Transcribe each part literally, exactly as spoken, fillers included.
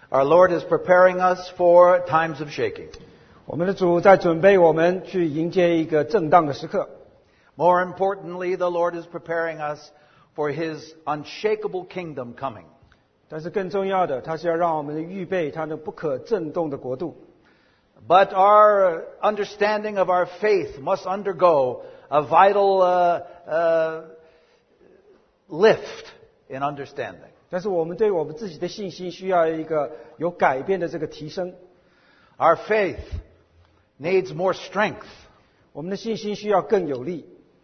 Our Lord is preparing us for times of shaking. 我们的主在准备我们去迎接一个震荡的时刻。 More importantly, the Lord is preparing us for His unshakable kingdom coming. 但是更重要的，他是要让我们预备他那不可震动的国度。 But our understanding of our faith must undergo a vital uh, uh, lift in understanding. 但是我们对我们自己的信心需要一个有改变的这个提升。 Our faith needs more strength. 我们的信心需要更有力。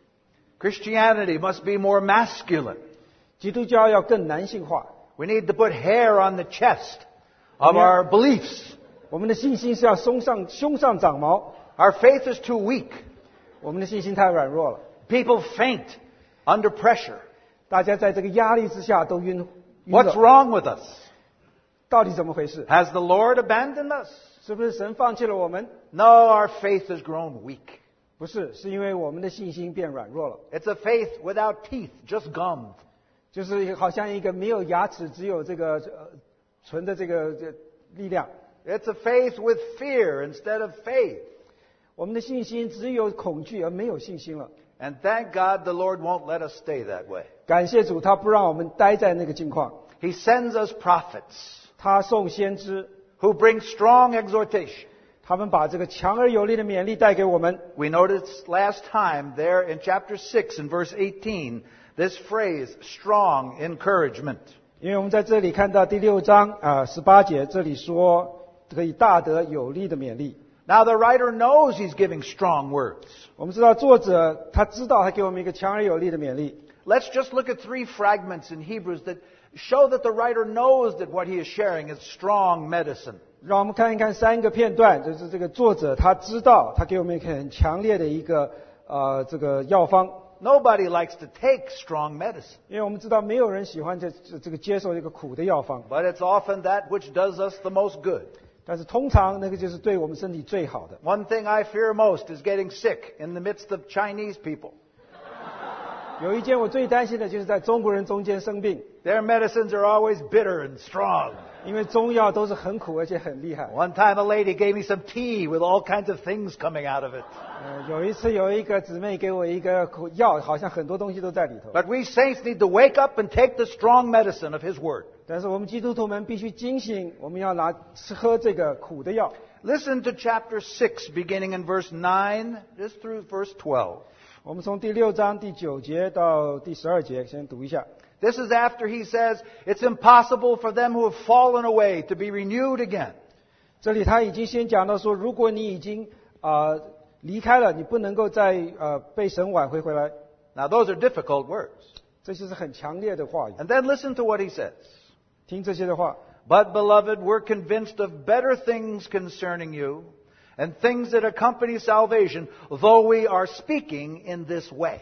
Christianity must be more masculine. 基督教要更男性化。 We need to put hair on the chest of our beliefs. 我们的信心是要松上胸上长毛。 Our faith is too weak. 我们的信心太软弱了。 People faint under pressure. 大家在这个压力之下都晕。 What's wrong with us? 到底怎么回事 Has the Lord abandoned us? 是不是神放弃了我们 No, our faith has grown weak. 不是，是因为我们的信心变软弱了。 It's a faith without teeth, just gum. 就是好像一个没有牙齿，只有这个呃纯的这个这力量。 It's a faith with fear instead of faith. 我们的信心只有恐惧而没有信心了。 And thank God the Lord won't let us stay that way. 感谢主，他不让我们待在那个境况。 He sends us prophets 他送先知 who bring strong exhortation. 他们把这个强而有力的勉励带给我们。 We noticed last time there in chapter six and verse eighteen, this phrase, strong encouragement. 因为我们在这里看到第六章啊十八节，这里说可以大得有力的勉励。 Now the writer knows he's giving strong words. 我们知道作者他知道他给我们一个强而有力的勉励。 Let's just look at three fragments in Hebrews that show that the writer knows that what he is sharing is strong medicine. 让我们看一看三个片段，就是这个作者他知道，他给我们一个很强烈的一个呃这个药方。 Nobody likes to take strong medicine. 因为我们知道没有人喜欢这这这个接受一个苦的药方。 But it's often that which does us the most good. 但是通常那个就是对我们身体最好的。 One thing I fear most is getting sick in the midst of Chinese people. 有一件我最担心的就是在中国人中间生病。 Their medicines are always bitter and strong. 因为中药都是很苦而且很厉害。 One time a lady gave me some tea with all kinds of things coming out of it. 呃，有一次有一个姊妹给我一个苦药，好像很多东西都在里头。 But we saints need to wake up and take the strong medicine of His Word. 但是我们基督徒们必须警醒，我们要拿吃喝这个苦的药。 Listen to chapter six, beginning in verse nine, just through verse twelve. 我们从第六章第九节到第十二节先读一下。 This is after he says, it's impossible for them who have fallen away to be renewed again. 这里他已经先讲到说，如果你已经啊、呃、离开了，你不能够再呃被神挽回回来。 Now those are difficult words. 这就是很强烈的话语。 And then listen to what he says. 听这些的话。 But beloved, we're convinced of better things concerning you, and things that accompany salvation, though we are speaking in this way.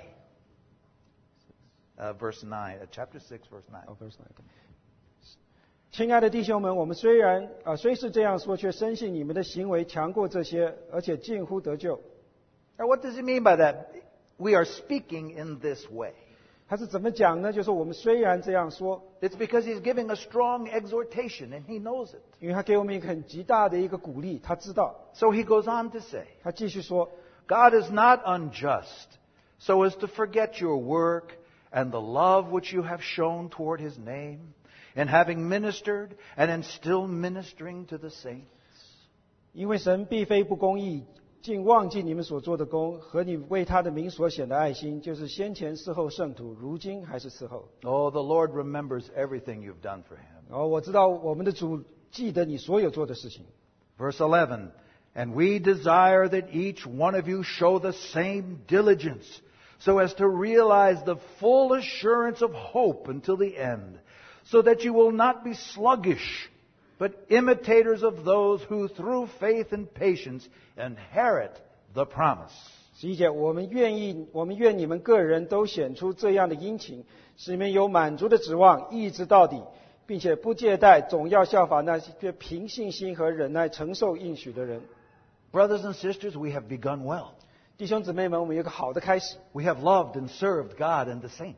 Uh, verse nine, uh, chapter six, verse nine. Oh, verse nine. 亲爱的弟兄们，我们虽然啊、呃、虽是这样说，却深信你们的行为强过这些，而且近乎得救。 Now, what does he mean by that? We are speaking in this way. 他是怎么讲呢？就是我们虽然这样说， It's because he's giving a strong exhortation, and he knows it. 因为他给我们一个很极大的一个鼓励，他知道。 So he goes on to say, 他继续说 God is not unjust, so as to forget your work and the love which you have shown toward His name, in having ministered and in still ministering to the saints. 因为神必非不公义，竟忘记你们所做的功和你为他的名所显的爱心，就是先前伺候圣徒，如今还是伺候。 Oh, the Lord remembers everything you've done for Him. 然后我知道我们的主记得你所有做的事情。 Verse eleven, and we desire that each one of you show the same diligence, so as to realize the full assurance of hope until the end, so that you will not be sluggish, but imitators of those who through faith and patience inherit the promise. 十一节，我们愿意，我们愿你们个人都显出这样的殷勤，使你们有满足的指望，一直到底，并且不懈怠，总要效法那些凭信心和忍耐承受应许的人。 Brothers and sisters, we have begun well. 弟兄姊妹们，我们有个好的开始。 We have loved and served God and the saints.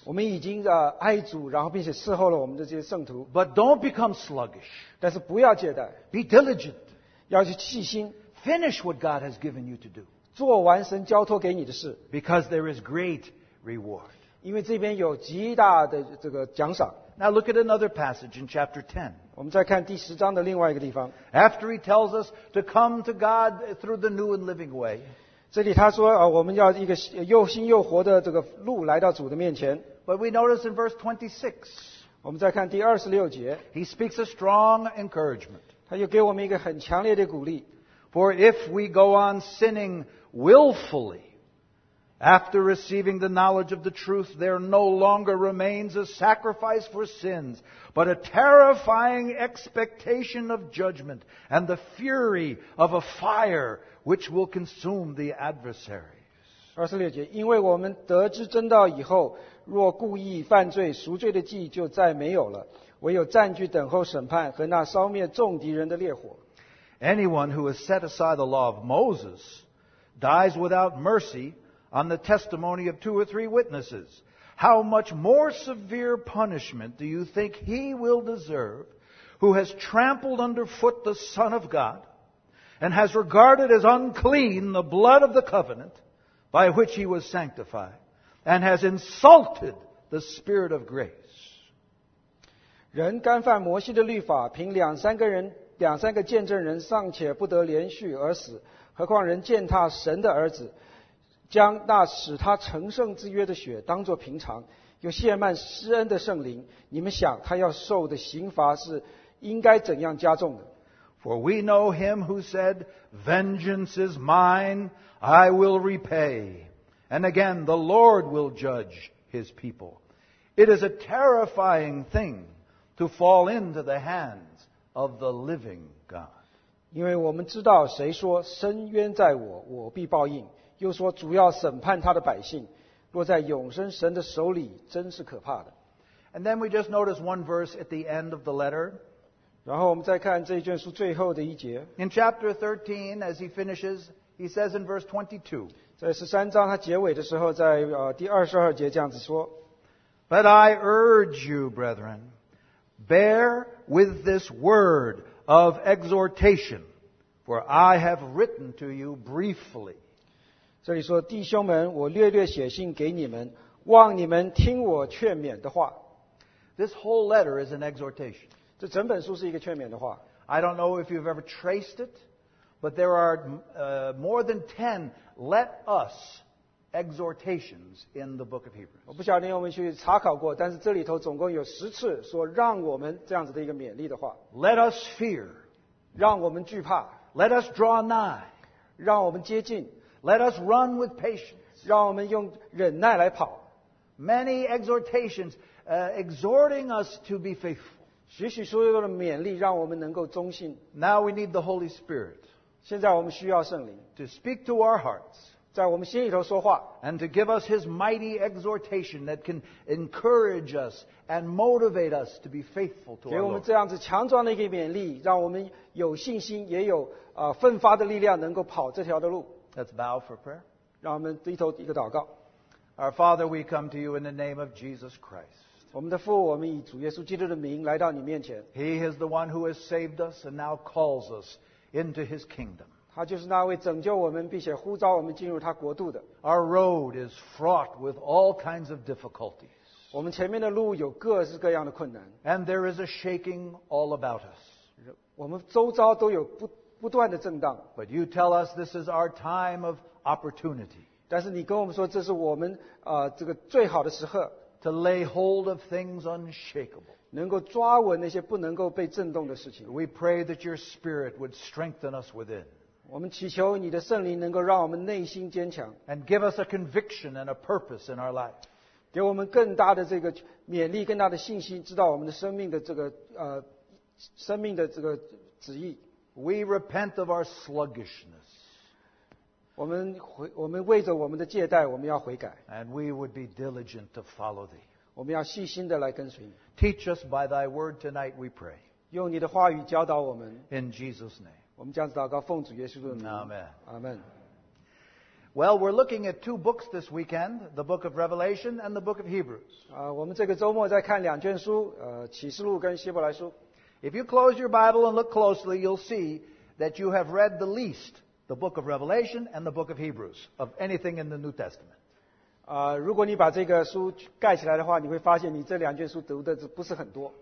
我们已经呃爱主，然后并且伺候了我们的这些圣徒， But don't become sluggish. 但是不要懈怠， Be diligent. 要去细心， Finish what God has given you to do. 做完神交托给你的事， Because there is great reward. 因为这边有极大的这个奖赏。 Now look at another passage in chapter ten. 我们再看第十章的另外一个地方， After he tells us to come to God through the new and living way, 这里他说啊，我们要一个又新又活的这个路来到主的面前。 but we notice in verse twenty-six, 我们再看第二十六节， he speaks a strong encouragement. 他又给我们一个很强烈的鼓励。 For if we go on sinning willfully, after receiving the knowledge of the truth, there no longer remains a sacrifice for sins, but a terrifying expectation of judgment and the fury of a fire which will consume the adversaries. 二十六节，因为我们得知真道以后，若故意犯罪，赎罪的祭就再没有了，唯有暂居等候审判和那烧灭众敌人的烈火。 Anyone who has set aside the law of Moses dies without mercy on the testimony of two or three witnesses. How much more severe punishment do you think he will deserve who has trampled underfoot the Son of God and has regarded as unclean the blood of the covenant by which he was sanctified and has insulted the Spirit of grace? 人干犯摩西的律法，凭两三个人、两三个见证人尚且不得连续而死，何况人践踏神的儿子，将那使他成圣之约的血当作平常，又亵慢施恩的圣灵，你们想他要受的刑罚是应该怎样加重的？ For we know him who said, "Vengeance is mine, I will repay." And again, the Lord will judge his people. It is a terrifying thing to fall into the hands of the living God. 因为我们知道谁说深渊在我，我必报应，又说主要审判他的百姓，落在永生神的手里，真是可怕的。 And then we just notice one verse at the end of the letter. 然后我们再看这一卷书最后的一节， In chapter thirteen, as he finishes, he says in verse twenty-two, 在十三章他结尾的时候，在呃第二十二节这样子说。 "But I urge you, brethren, bear with this word of exhortation, for I have written to you briefly." 这里说，弟兄们，我略略写信给你们，望你们听我劝勉的话。 This whole letter is an exhortation. 这整本书是一个劝勉的话。 I don't know if you've ever traced it, but there are uh, more than ten "let us" exhortations in the book of Hebrews. 我不晓得你有没有去查考过，但是这里头总共有十次说让我们这样子的一个勉励的话， Let us fear. 让我们惧怕， Let us draw nigh. 让我们接近， Let us run with patience. 让我们用忍耐来跑。 Many exhortations uh, exhorting us to be faithful. 许许所有的勉励，让我们能够忠信。 Now we need the Holy Spirit 现在我们需要圣灵， to speak to our hearts 在我们心里头说话， and to give us His mighty exhortation that can encourage us and motivate us to be faithful to 给 our 我们 Lord. 这样子强壮的一个勉励，让我们有信心，也有啊、呃奋发的力量，能够跑这条的路。 Let's bow for prayer. 让我们低头一个祷告。 Our Father, we come to you in the name of Jesus Christ. 我们的父，我们以主耶稣基督的名来到你面前， He is the one who has saved us and now calls us into His kingdom. 他就是那位拯救我们并且呼召我们进入他国度的。 Our road is fraught with all kinds of difficulties, 我们前面的路有各式各样的困难， and there is a shaking all about us. 我们周遭都有不不断的震荡。 But you tell us this is our time of opportunity 但是你跟我们说，这是我们啊、呃、这个最好的时刻， to lay hold of things unshakable. 能够抓稳那些不能够被震动的事情。 We pray that your Spirit would strengthen us within 我们祈求你的圣灵能够让我们内心坚强， and give us a conviction and a purpose in our life. 给我们更大的这个勉励、更大的信心，知道我们的生命的这个呃生命的这个旨意。 We repent of our sluggishness, 我们悔，我们为着我们的借贷，我们要悔改， and we would be diligent to follow thee. 我们要细心的来跟随你。 Teach us by thy word tonight, we pray. 用你的话语教导我们。 In Jesus' name. 我们这样子祷告，奉主耶稣的名。 Amen. 阿门。 Well, we're looking at two books this weekend, the book of Revelation and the book of Hebrews. 啊、我们这个周末在看两卷书，呃，启示录跟希伯来书。 If you close your Bible and look closely, you'll see that you have read the least the book of Revelation and the book of Hebrews of anything in the New Testament. 啊、如果你把这个书盖起来的话，你会发现你这两卷书读的不是很多。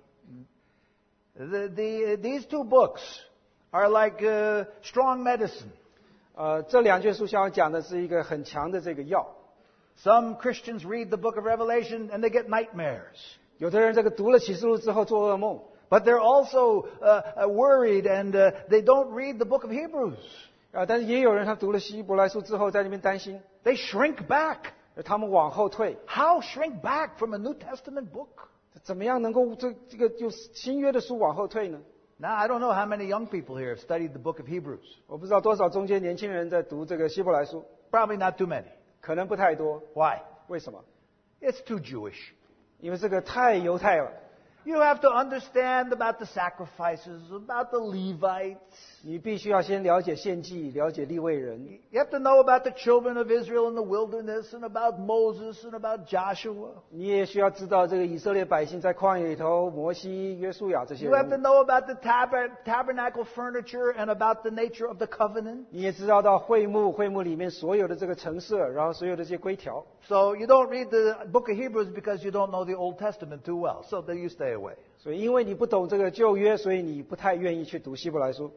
The, the, these two books are like uh, strong medicine. 呃，这两卷书想要讲的是一个很强的这个药。 Some Christians read the book of Revelation and they get nightmares. 有的人这个读了启示录之后做噩梦， But they're also uh, uh, worried and uh, they don't read the book of Hebrews. 啊、但是也有人他读了希伯来书之后在那边担心， They shrink back. 他们往后退， How shrink back from a New Testament book? 怎么样能够这这个就新约的书往后退呢？ Now, I don't know how many young people here have studied the book of Hebrews. 我不知道多少中间年轻人在读这个希伯来书， Probably not too many. 可能不太多。 Why? 为什么？ It's too Jewish. 因为这个太犹太了， You have to understand about the sacrifices, about the Levites. 你必须要先了解献祭，了解利未人， You have to know about the children of Israel in the wilderness and about Moses and about Joshua. 你也需要知道这个以色列百姓在旷野里头，摩西、约书亚这些 You have to 人物。 know about the tab- tabernacle furniture and about the nature of the covenant. 你也知道到会幕，会幕里面所有的这个陈设，然后所有的这些规条。 So you don't read the book of Hebrews because you don't know the Old Testament too well. So then you stay away. 所以因为你不懂这个旧约，所以你不太愿意去读希伯来书。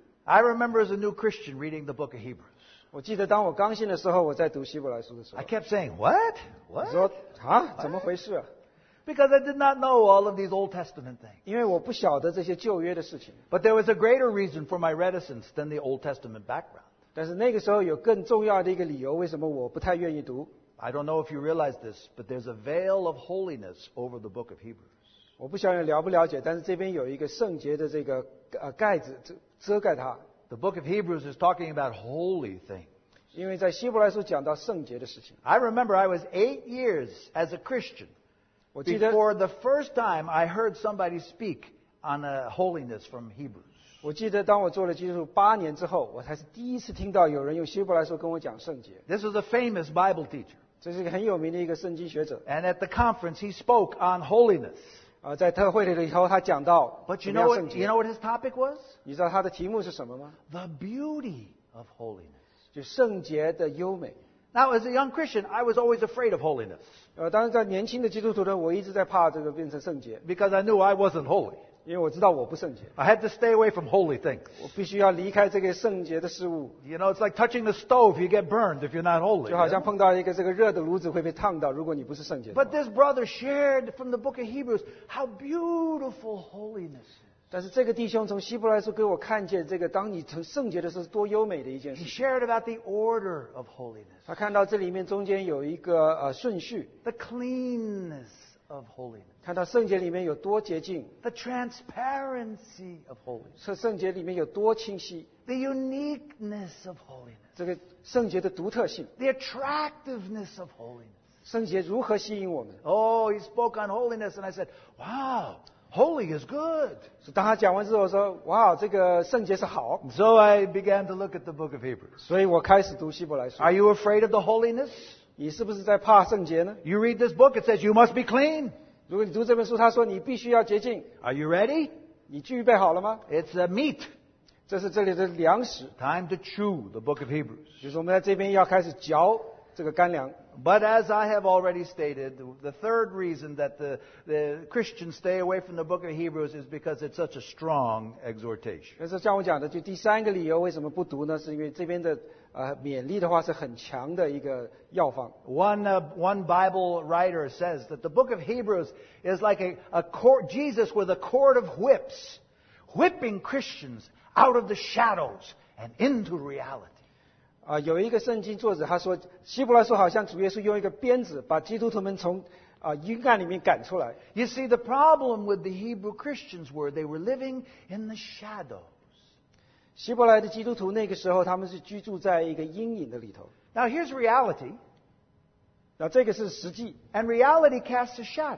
I remember as a new Christian reading the book of Hebrews. 我记得当我刚信的时候，我在读希伯来书的时候 I，kept saying, what? 我 What? 说啊，怎么回事啊？ Because I did not know all of these Old Testament things. 因为我不晓得这些旧约的事情。 But there was a greater reason for my reticence than the Old Testament background. 但是那个时候有更重要的一个理由，为什么我不太愿意读？ I don't know if you realize this, but there's a veil of holiness over the book of Hebrews. 我不晓得你了不了解，但是这边有一个圣洁的这个呃盖子遮遮盖它， The book of Hebrews is talking about holy things. 因为在希伯来书讲到圣洁的事情。 I remember I was eight years as a Christian 我记得 before the first time I heard somebody speak on uh, holiness from Hebrews. 我记得当我做了基督徒八年之后，我才是第一次听到有人用希伯来书跟我讲圣洁。 This was a famous Bible teacher. 这是一个很有名的一个圣经学者 And at the conference, he spoke on holiness. 啊、在特会里头他讲到 But 怎 you 么 know 样圣 what, 洁。 you know what his topic was? 你知道他的题目是什么吗？ The beauty of holiness. 就圣洁的优美。 Now, as a young Christian, I was always afraid of holiness 呃，当然在年轻的基督徒呢，我一直在怕这个变成圣洁， because I knew I wasn't holy. 因为我知道我不圣洁， I had to stay away from holy things. 我必须要离开这个圣洁的事物。 You know, it's like touching the stove. You get burned if you're not holy. 就好 you 像 know? 碰到一个这个热的炉子会被烫到，如果你不是圣洁的话。 But this brother shared from the book of Hebrews how beautiful holiness is. 但是这个弟兄从希伯来书给我看见，这个当你成圣洁的时候是多优美的一件 He 事情。 shared about the order of holiness, 他看到这里面中间有一个呃顺序， the cleanness of holiness, 看到圣洁里面有多洁净， the transparency of holiness, 圣圣洁里面有多清晰， the uniqueness of holiness, 这个圣洁的独特性， the attractiveness of holiness. 圣洁如何吸引我们？ Oh, he spoke on holiness, and I said, wow, holy is good. 所以当他讲完之后说：“哇，这个圣洁是好。 So I began to look at the book of Hebrews. ” 所以我开始读希伯来书。 Are you afraid of the holiness? 你是不是在怕圣洁呢？ You read this book, it says you must be clean. 如果你读这本书，他说你必须要洁净， Are you ready? 你预备好了吗？ It's a meat. 这是这里的粮食， Time to chew the book of Hebrews. 就是我们在这边要开始嚼这个干粮。 But as I have already stated, the third reason that the, the Christians stay away from the book of Hebrews is because it's such a strong exhortation. 但是像我讲的，就第三个理由为什么不读呢？是因为这边的呃勉励的话是很强的一个药方。 One, uh, one Bible writer says that the book of Hebrews is like a, a court, Jesus with a cord of whips, whipping Christians out of the shadows and into reality. 啊、有一个圣经作者他说，希伯来书好像主耶稣用一个鞭子把基督徒们从啊、阴暗里面赶出来。 You see, the problem with the Hebrew Christians were they were living in the shadows. 希伯来的基督徒那个时候他们是居住在一个阴影的里头。 Now here's reality, 那这个是实际， and reality casts a shadow.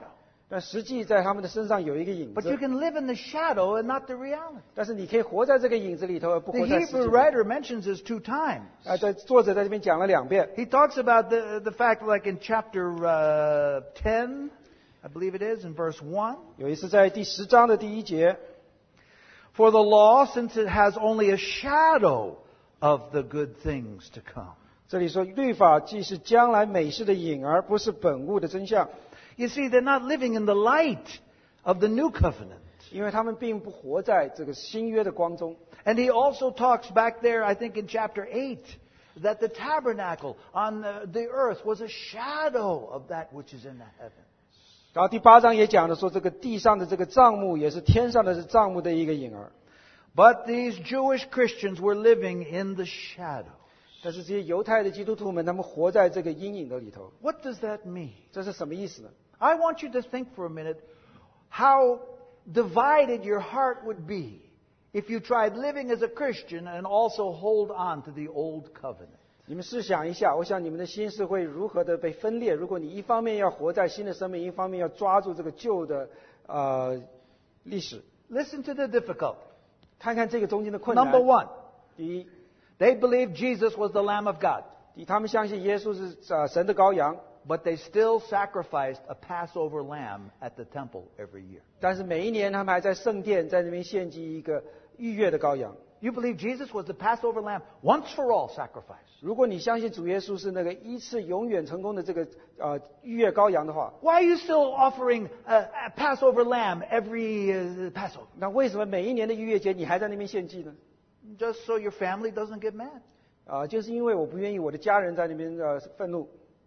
但实际在他们的身上有一个影 But you 子， can live in the shadow and not the reality. 但是你可以活在这个影子里头，而不 The 活在实际 Hebrew 里。 writer mentions this two times. 啊，在作者在这边讲了两遍。 He talks about the, the fact, like in chapter uh, ten, I believe it is, in verse one. 有一次在第十章的第一节， For the law, since it has only a shadow of the good things to come. 这里说律法既是将来美事的影儿，不是本物的真相， You see, they're not living in the light of the new covenant. 因为他们并不活在这个新约的光中。 And he also talks back there, I think in chapter eight, that the tabernacle on the, the earth was a shadow of that which is in the heaven. 然后第八章也讲了说，这个地上的这个帐幕也是天上的帐幕的一个影儿。 But these Jewish Christians were living in the shadow. 但是这些犹太的基督徒们，他们活在这个阴影的里头， What does that mean? 这是什么意思呢？ I want you to think for a minute how divided your heart would be if you tried living as a Christian and also hold on to the old covenant. 你们试想一下，我想你们的心是会如何的被分裂？如果你一方面要活在新的生命，一方面要抓住这个旧的呃历史， Listen to the difficulty. 看看这个中间的困难。 Number one, 第一， they believed Jesus was the Lamb of God, 第一他们相信耶稣是呃神的羔羊， but they still sacrificed a Passover lamb at the temple every year. 但是每一年他们还在圣殿在那边献祭一个逾越的羔羊。 You believe Jesus was the Passover lamb, once for all sacrifice. 如果你相信主耶稣是那个一次永远成功的这个呃逾越羔羊的话， Why are you still offering a, a Passover lamb every uh, Passover? 那为什么每一年的逾越节你还在那边献祭呢？ Just so your family doesn't get mad. 啊、就是因为我不愿意我的家人在那边呃愤怒。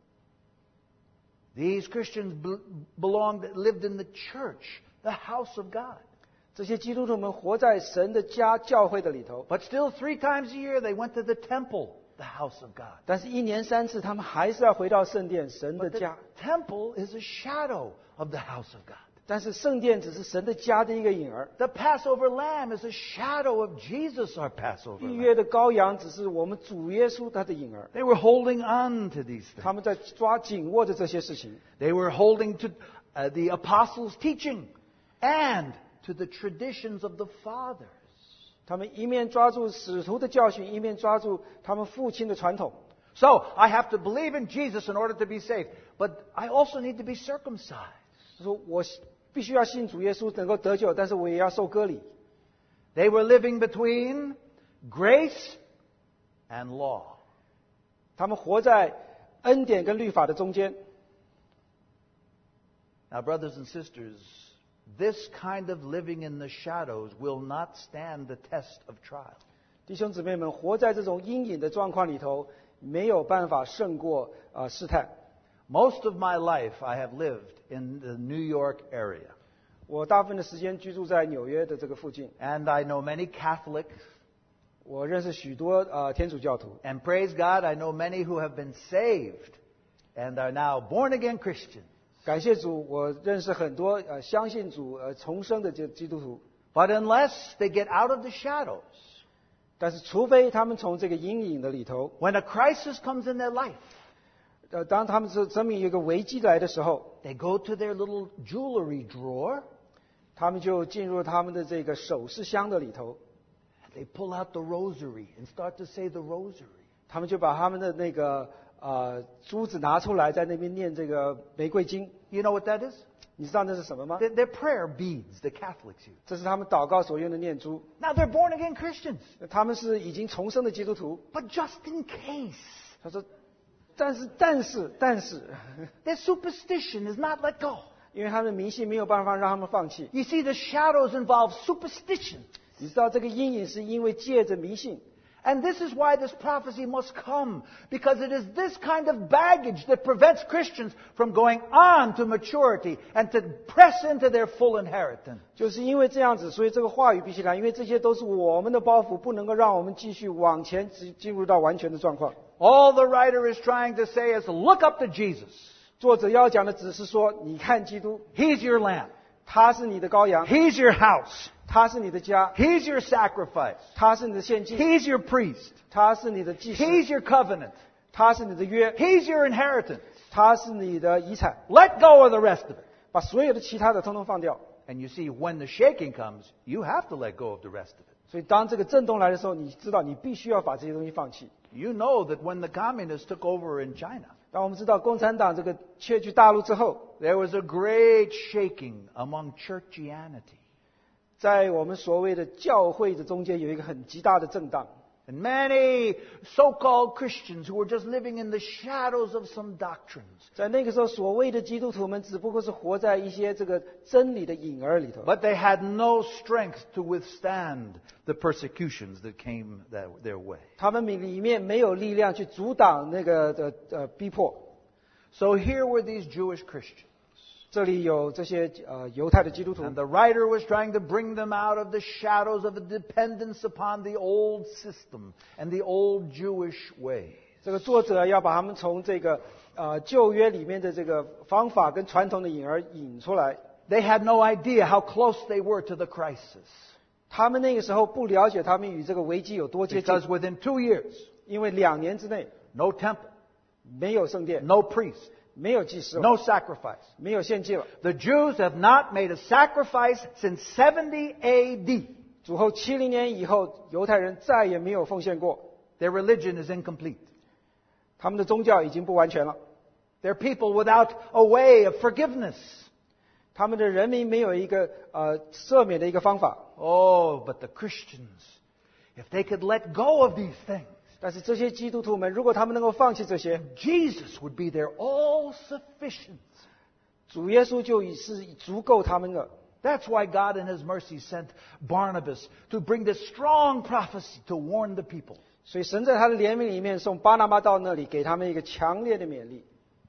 These Christians be- belonged, lived in the church, the house of God. 这些基督徒们活在神的家教会的里头， But still, three times a year, they went to the temple, the house of God. 但是一年三次他们还是要回到圣殿神的 But the 家。 temple is a shadow of the house of God. 但是圣殿只是神的家的一个影儿， The Passover lamb is a shadow of Jesus, our Passover 逾 lamb. 越的羔羊只是我们主耶稣他的影儿。 They were holding on to these 他 things. 们在抓紧握着这些事情， They were holding to uh, the apostles' teaching and to the traditions of the fathers. 他们一面抓住使徒的教训，一面抓住他们父亲的传统。 So, I have to believe in Jesus in order to be saved, but I also need to be circumcised. 他说：“我必须要信主耶稣能够得救，但是我也要受割礼。 They were living between grace and law. 他们活在恩典跟律法的中间。 Now, brothers and sisters, this kind of living in the shadows will not stand the test of trial. 弟兄姊妹们，活在这种阴影的状况里头，没有办法胜过啊、呃试探。 Most of my life I have lived in the New York area. 我大部分的时间居住在纽约的这个附近， And I know many Catholics. 我认识许多呃天主教徒， And praise God, I know many who have been saved and are now born again Christians. 感谢主，我认识很多呃相信主呃重生的基基督徒。 But unless they get out of the shadows, 但是除非他们从这个阴影的里头， when a crisis comes in their life, 呃，当他们这生命有一个危机来的时候， they go to their little jewelry drawer, 他们就进入他们的这个首饰箱的里头， and they pull out the rosary and start to say the rosary. 他们就把他们的那个呃珠子拿出来，在那边念这个玫瑰经。 You know what that is? 你知道那是什么吗？ They're, they're prayer beads the Catholics use. 这是他们祷告所用的念珠。 Now they're born again Christians. 他们是已经重生的基督徒。 But just in case, 他说，但是但是但是， their superstition is not let go. 因为他们的迷信没有办法让他们放弃。 You see, the shadows involve superstition. 你知道这个阴影是因为借着迷信。 And this is why this prophecy must come, because it is this kind of baggage that prevents Christians from going on to maturity and to press into their full inheritance. 就是因为这样子，所以这个话语必须来，因为这些都是我们的包袱，不能够让我们继续往前进进入到完全的状况。 All the writer is trying to say is look up to Jesus. 作者要讲的只是说，你看基督， He's your lamb. 他是你的羔羊， He's your house. 他是你的家， He's your sacrifice. 他是你的献祭， He's your priest. 他是你的祭司， He's your covenant. 他是你的约， He's your inheritance. 他是你的遗产。 Let go of the rest of it. 把所有的其他的通通放掉。 And you see, when the shaking comes, you have to let go of the rest of it. 所以当这个震动来的时候，你知道你必须要把这些东西放弃。 You know that when the communists took over in China, 当我们知道共产党这个窃据大陆之后， there was a great shaking among churchianity. 在我们所谓的教会的中间有一个很极大的震荡。 And many so-called Christians who were just living in the shadows of some doctrines. 在那个时候，所谓的基督徒们只不过是活在一些这个真理的影儿里头。 But they had no strength to withstand the persecutions that came that, their way. 他们里面没有力量去阻挡那个的呃逼迫。 So here were these Jewish Christians. 这里有这些呃犹太的基督徒， And the writer was trying to bring them out of the shadows of a dependence upon the old system and the old Jewish way. 这个作者要把他们从这个呃旧约里面的这个方法跟传统的影儿引出来。 They had no idea how close they were to the crisis. 他们那个时候不了解他们与这个危机有多接近， Because within two years, 因为两年之内 no temple, 没有圣殿， no priest, 没有祭司了， no sacrifice. 没有献祭了。 The Jews have not made a sacrifice since seventy A D. 主后七零年以后，犹太人再也没有奉献过， Their religion is incomplete. 他们的宗教已经不完全了， They're people without a way of forgiveness. 他们的人民没有一个呃赦免的一个方法。 Oh, but the Christians, if they could let go of these things, 但是这些基督徒们，如果他们能够放弃这些， Jesus would be their all-sufficient. 主耶稣就已是足够他们的。 That's why God in His mercy sent Barnabas to bring this strong prophecy to warn the people. 所以神在他的怜悯里面送巴拿巴到那里，给他们一个强烈的勉励。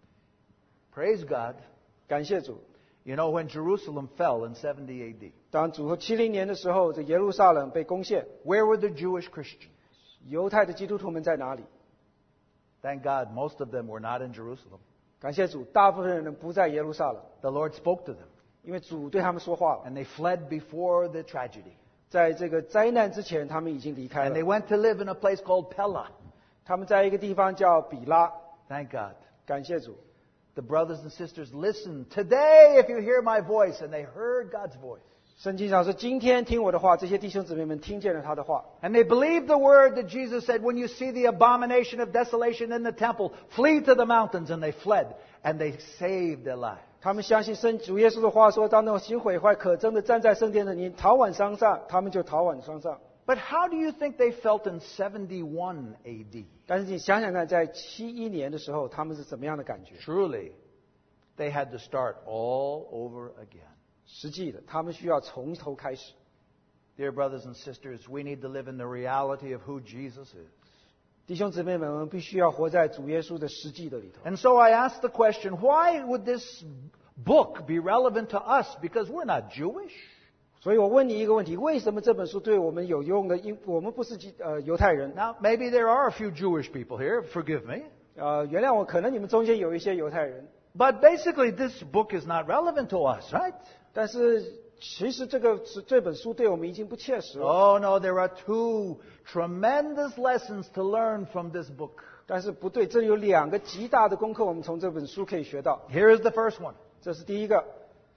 Praise God. 感谢主。 You know, when Jerusalem fell in seventy A D, 当主后七零年的时候，这耶路撒冷被攻陷， where were the Jewish Christians? 犹太的基督徒们在哪里？ Thank God, most of them were not in Jerusalem. 感谢主，大部分人不在耶路撒冷， The Lord spoke to them, 因为主对他们说话了。 and they fled before the tragedy. 在这个灾难之前，他们已经离开 And they 了。 went to live in a place called Pella. 他们在一个地方叫比拉。 Thank God. 感谢主， The brothers and sisters listened. Today, if you hear my voice, and they heard God's voice. 圣经上说：“今天听我的话，这些弟兄姊妹们听见了他的话。” And they believed the word that Jesus said, when you see the abomination of desolation in the temple, flee to the mountains. And they fled, and they saved their lives. 他们相信圣主耶稣的话说：“当那行毁坏可憎的站在圣殿的你逃往山上，他们就逃往山上。” But how do you think they felt in seventy-one A D? 但是你想想看，在七一年的时候，他们是怎么样的感觉？ Truly, they had to start all over again. 实际的，他们需要从头开始。 Dear brothers and sisters, we need to live in the reality of who Jesus is. 弟兄姊妹们，我们必须要活在主耶稣的实际的里头。 And so I asked the question, why would this book be relevant to us? Because we're not Jewish. 所以我问你一个问题：为什么这本书对我们有用的？因我们不是基呃犹太人。 Now, maybe there are a few Jewish people here. Forgive me. 呃，原谅我，可能你们中间有一些犹太人， But basically, this book is not relevant to us, right? 但是其实这个这本书对我们已经不切实了。 Oh, no, there are two tremendous lessons to learn from this book. 但是不对，这里有两个极大的功课，我们从这本书可以学到。 Here is the first one. 这是第一个，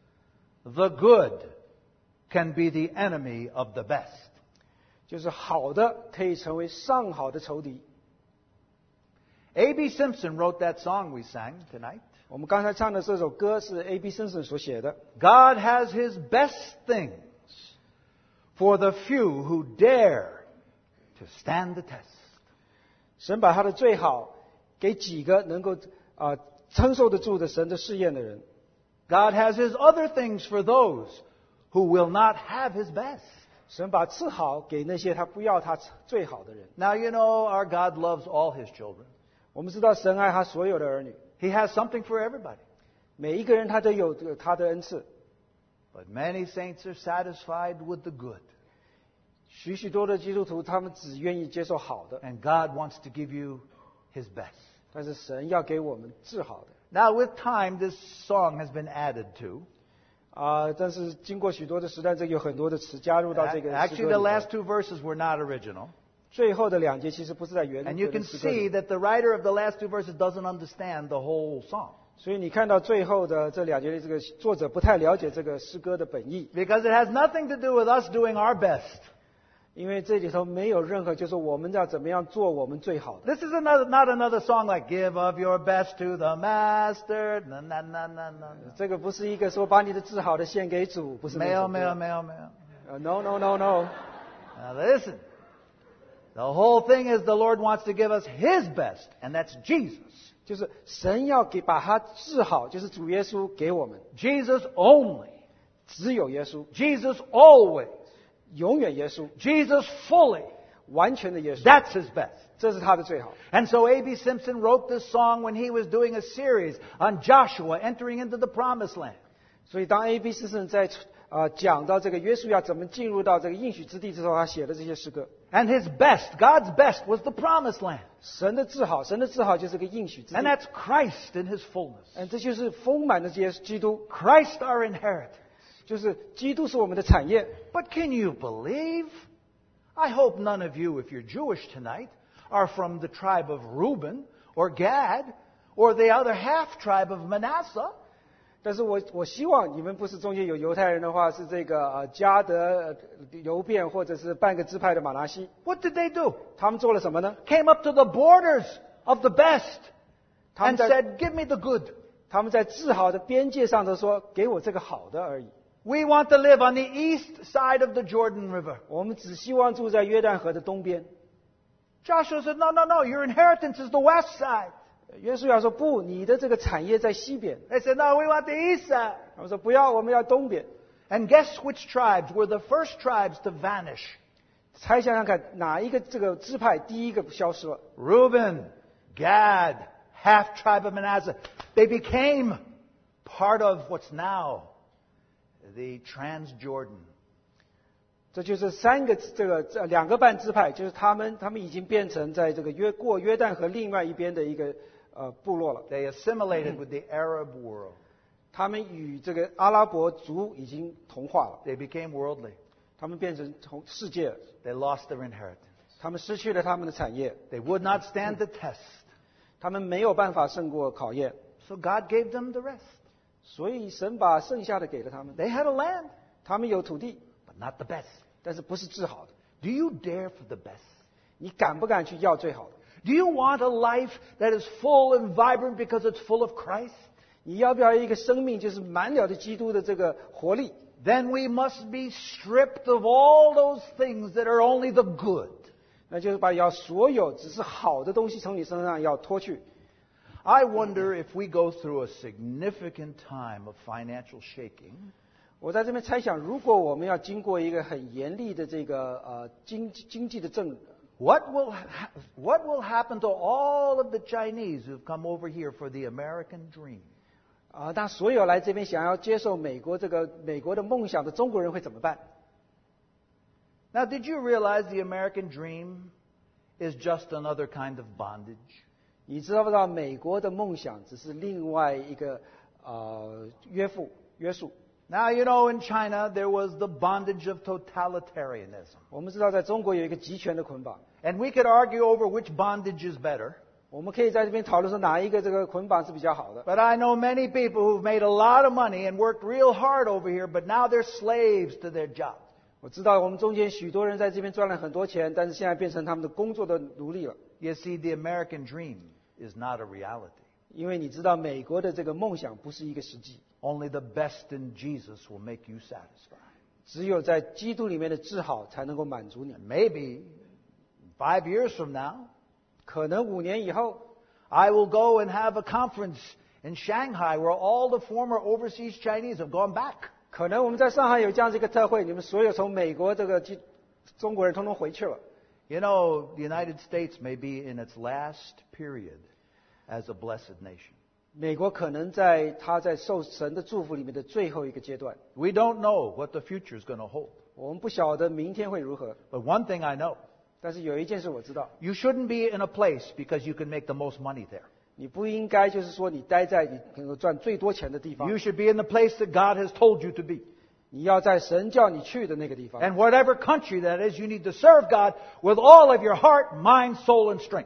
The good can be the enemy of the best. 就是好的可以成为上好的仇敌。 A B Simpson wrote that song we sang tonight. 我们刚才唱的这首歌是 A B Simpson 所写的。 God has His best things for the few who dare to stand the test. 神把他的最好给几个能够啊、呃承受得住的神的试验的人。 God has His other things for those who will not have His best. 神把次好给那些他不要他最好的人。 Now, you know, our God loves all His children. 我们知道神爱他所有的儿女， He has something for everybody. 每一个人他都有有他的恩赐。 But many saints are satisfied with the good. 许许多的基督徒他们只愿意接受好的， And God wants to give you His best. 但是神要给我们治好的。 Now, with time, this song has been added to. 啊、但是经过许多的时代，这有很多的词加入到这个诗 Actually, 歌 the 里 last 头。 two verses were not original. 最后的两节其实不是在原 And you 本的 can 诗歌里 see that the writer of the last two verses doesn't understand the whole song. 所以你看到最后的这两节的这个作者不太了解这个诗歌的本意， Because it has nothing to do with us doing our best. 因为这里头没有任何就是我们要怎么样做我们最好的。 This is another, not another song like "Give of your best to the Master." Na na na na na. 这个不是一个说把你的至好的献给主，不是那首歌。 没有没有没有没有。 呃 no no no no。 Now listen. The whole thing is the Lord wants to give us His best, and that's Jesus. 就是神要给把他治好，就是主耶稣给我们， Jesus only. 只有耶稣， Jesus always. 永远耶稣， Jesus fully. 完全的耶稣， That's His best. 这是他的最好。 And so A B Simpson wrote this song when he was doing a series on Joshua entering into the promised land. 所以当 A B 先生在呃讲到这个约书亚怎么进入到这个应许之地之后，他写了这些诗歌。 And his best, God's best, was the promised land. 神的治好，神的治好就是个应许之地。 And that's Christ in His fullness. 嗯，这就是丰满的耶基督， Christ our inheritance. 就是基督是我们的产业。 But can you believe? I hope none of you, if you're Jewish tonight, are from the tribe of Reuben or Gad or the other half tribe of Manasseh. 但是我我希望你们不是中间有犹太人的话，是这个呃加德、呃流便或者是半个支派的马拿西。 What did they do? 他们做了什么呢？ Came up to the borders of the best 他们 and 在 said, "Give me the good. 他们在治好的边界上头说，给我这个好的而已。 We want to live on the east side of the Jordan River." 我们只希望住在约旦河的东边。 Joshua said, "No, no, no. Your inheritance is the west side." 约书亚说不，你的这个产业在西边。 They said, "No, we want the east side." 他们说不要，我们要东边。 And guess which tribes were the first tribes to vanish? 猜想想看，哪一个这个支派第一个消失了？ Reuben, Gad, half tribe of Manasseh. They became part of what's now the Transjordan. 这就是三个这个这两个半支派，就是他们他们已经变成在这个约过约旦河另外一边的一个呃部落了。 They assimilated with the Arab world. 他们与这个阿拉伯族已经同化了， They became worldly. 他们变成同世界了， They lost their inheritance. 他们失去了他们的产业， They would not stand the test. 他们没有办法胜过考验， So God gave them the rest. 所以神把剩下的给了他们。 They had a land, 他们有土地， but not the best. 但是不是治好的。 Do you dare for the best? 你敢不敢去要最好的？ Do you want a life that is full and vibrant because it's full of Christ? 你要不要一个生命就是满了的基督的这个活力？ Then we must be stripped of all those things that are only the good. 那就是把要所有只是好的东西从你身上要脱去。 I wonder if we go through a significant time of financial shaking, 我在这边猜想，如果我们要经过一个很严厉的这个呃经经济的政， what will, ha- what will happen to all of the Chinese who've come over here for the American dream? 啊，那所有来这边想要接受美国这个美国的梦想的中国人会怎么办？ Now, did you realize the American dream is just another kind of bondage? 你知道不知道美国的梦想只是另外一个呃约束约束？ Now, you know, in China, there was the bondage of totalitarianism. 我们知道在中国有一个集权的捆绑， And we could argue over which bondage is better. 我们可以在这边讨论说哪一个这个捆绑是比较好的。 But I know many people who've made a lot of money and worked real hard over here, but now they're slaves to their job. 我知道我们中间许多人在这边赚了很多钱，但是现在变成他们的工作的奴隶了。 You see, the American dream is not a reality. 因为你知道美国的这个梦想不是一个实际， Only the best in Jesus will make you satisfied. 只有在基督里面的治好才能够满足你。 And maybe five years from now, 可能五年以后， I will go and have a conference in Shanghai where all the former overseas Chinese have gone back. 可能我们在上海有这样子一个特会，你们所有从美国这个基中国人通通回去了。 You know, the United States may be in its last period as a blessed nation. 美国可能在他在受神的祝福里面的最后一个阶段， We don't know what the future is going to hold. 我们不晓得明天会如何。 But one thing I know, 但是有一件事我知道， you shouldn't be in a place because you can make the most money there. 你不应该就是说你待在你能够赚最多钱的地方， You should be in the place that God has told you to be. 你要在神叫你去的那个地方。 And whatever country that is, you need to serve God with all of your heart, mind, soul, and strength.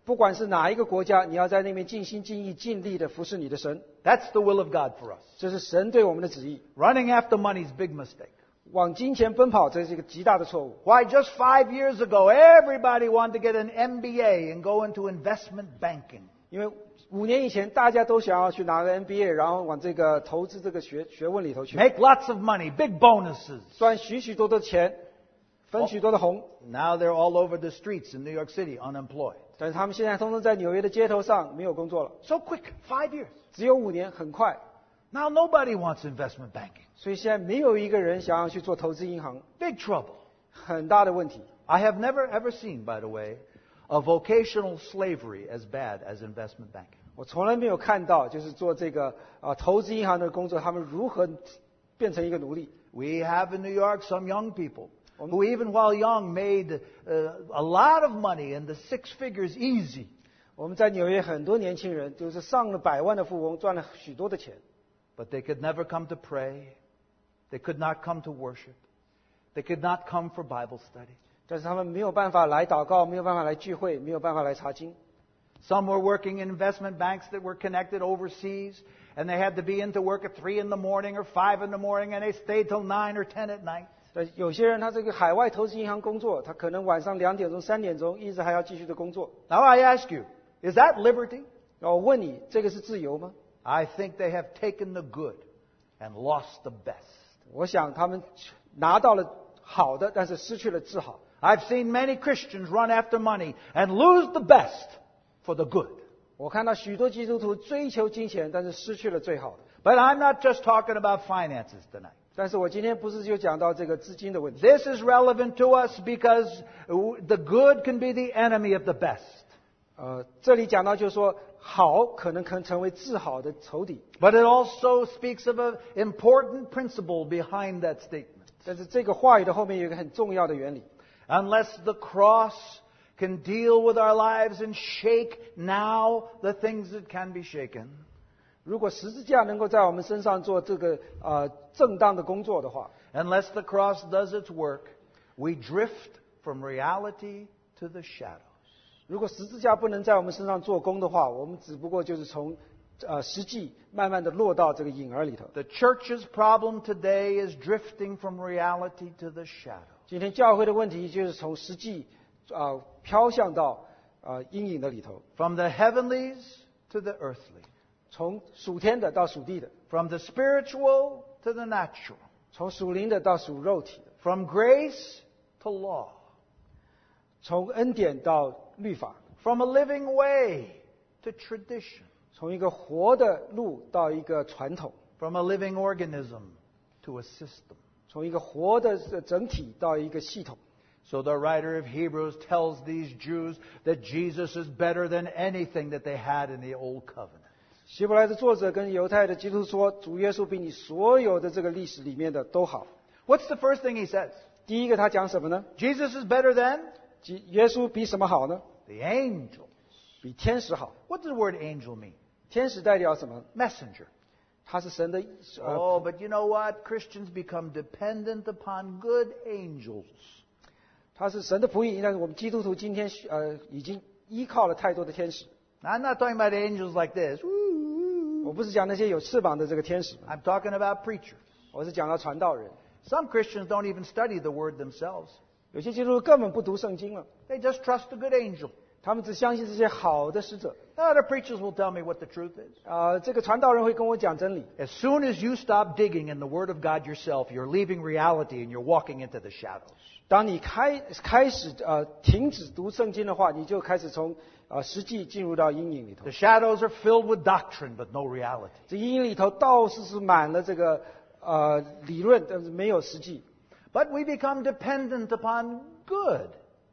不管是哪一个国家，你要在那边尽心尽意尽力的服侍你的神， That's the will of God for us. 这是神对我们的旨意。 Running after money is a big mistake. 往金钱奔跑，这是一个极大的错误。 Why, just five years ago, everybody wanted to get an M B A and go into investment banking. 因为五年以前，大家都想要去拿个 M B A， 然后往这个投资这个学学问里头去， Make lots of money, big bonuses. 赚许许多多的钱，分许多的红。 Now they're all over the streets in New York City, unemployed. 但是他们现在通通在纽约的街头上没有工作了， So quick, five years. 只有五年，很快。 Now nobody wants investment banking. 所以现在没有一个人想要去做投资银行， Big trouble. 很大的问题。 I have never ever seen, by the way, a vocational slavery as bad as investment banking. 我从来没有看到，就是做这个啊、投资银行的工作，他们如何变成一个奴隶。 We have in New York some young people who, even while young, made uh, a lot of money in the six figures easy. 我们在纽约很多年轻人就是上了百万的富翁，赚了许多的钱， But they could never come to pray. They could not come to worship. They could not come for Bible study. 但是他们没有办法来祷告，没有办法来聚会，没有办法来查经。 Some were working in investment banks that were connected overseas, and they had to be into work at three in the morning or five in the morning, and they stayed till nine or ten at night. 但有些人他这个海外投资银行工作，他可能晚上两点钟、三点钟一直还要继续的工作。 Now I ask you, is that liberty? 然后我问你，这个是自由吗？ I think they have taken the good and lost the best. 我想他们拿到了好的，但是失去了治好。 I've seen many Christians run after money and lose the best for the good. 我看到许多基督徒追求金钱，但是失去了最好的。 But I'm not just talking about finances tonight. 但是我今天不是就讲到这个资金的问题。 This is relevant to us because the good can be the enemy of the best. 呃，这里讲到就是说，好可能可能成为治好的仇敌， But it also speaks of an important principle behind that statement. 但是这个话语的后面有一个很重要的原理。 Unless the cross can deal with our lives and shake now the things that can be shaken, 如果十字架能够在我们身上做这个呃正当的工作的话， unless the cross does its work, we drift from reality to the shadows. 如果十字架不能在我们身上做工的话，我们只不过就是从呃实际慢慢的落到这个影儿里头。 The church's problem today is drifting from reality to the shadows. 今天教会的问题就是从实际啊、呃、飘向到啊、呃、阴影的里头， From the heavenlies to the earthly. 从属天的到属地的， From the spiritual to the natural. 从属灵的到属肉体的， From grace to law. 从恩典到律法， From a living way to tradition. 从一个活的路到一个传统， From a living organism to a system. 从一个活的整体到一个系统。 So the writer of Hebrews tells these Jews that Jesus is better than anything that they had in the old covenant. 希伯来的作者跟犹太的基督徒说，主耶稣比你所有的这个历史里面的都好。 What's the first thing he says? 第一个他讲什么呢？ Jesus is better than 即耶稣比什么好呢？ the angels. 比天使好。 What does the word angel mean? 天使代表什么？ Messenger. 他是神的呃， Oh, but you know what? Christians become dependent upon good angels. 他是神的仆役。但是我们基督徒今天呃已经依靠了太多的天使。 Now, I'm not talking about angels like this. Woo, 我不是讲那些有翅膀的这个天使， I'm talking about preachers. 我是讲到传道人。 Some Christians don't even study the word themselves. 有些基督徒根本不读圣经了， They just trust a good angel. 他们只相信这些好的使者。 Other preachers will tell me what the truth is. 啊、这个传道人会跟我讲真理。 As soon as you stop digging in the Word of God yourself, you're leaving reality and you're walking into the shadows. 当你开开始呃停止读圣经的话，你就开始从呃实际进入到阴影里头 The。shadows are filled with doctrine, but no reality. 这阴影里头到处是满了这个呃理论，但是没有实际。 But we become dependent upon good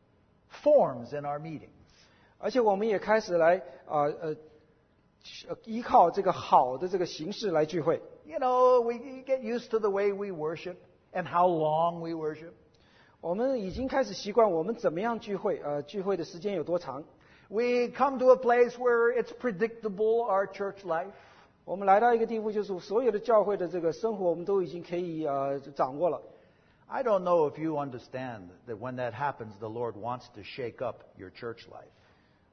forms in our meetings. 而且我们也开始来啊 呃, 呃依靠这个好的这个形式来聚会。 You know, we get used to the way we worship and how long we worship. 我们已经开始习惯我们怎么样聚会，呃，聚会的时间有多长。 We come to a place where it's predictable, our church life. 我们来到一个地步，就是所有的教会的这个生活，我们都已经可以呃掌握了。 I don't know if you understand that when that happens, the Lord wants to shake up your church life.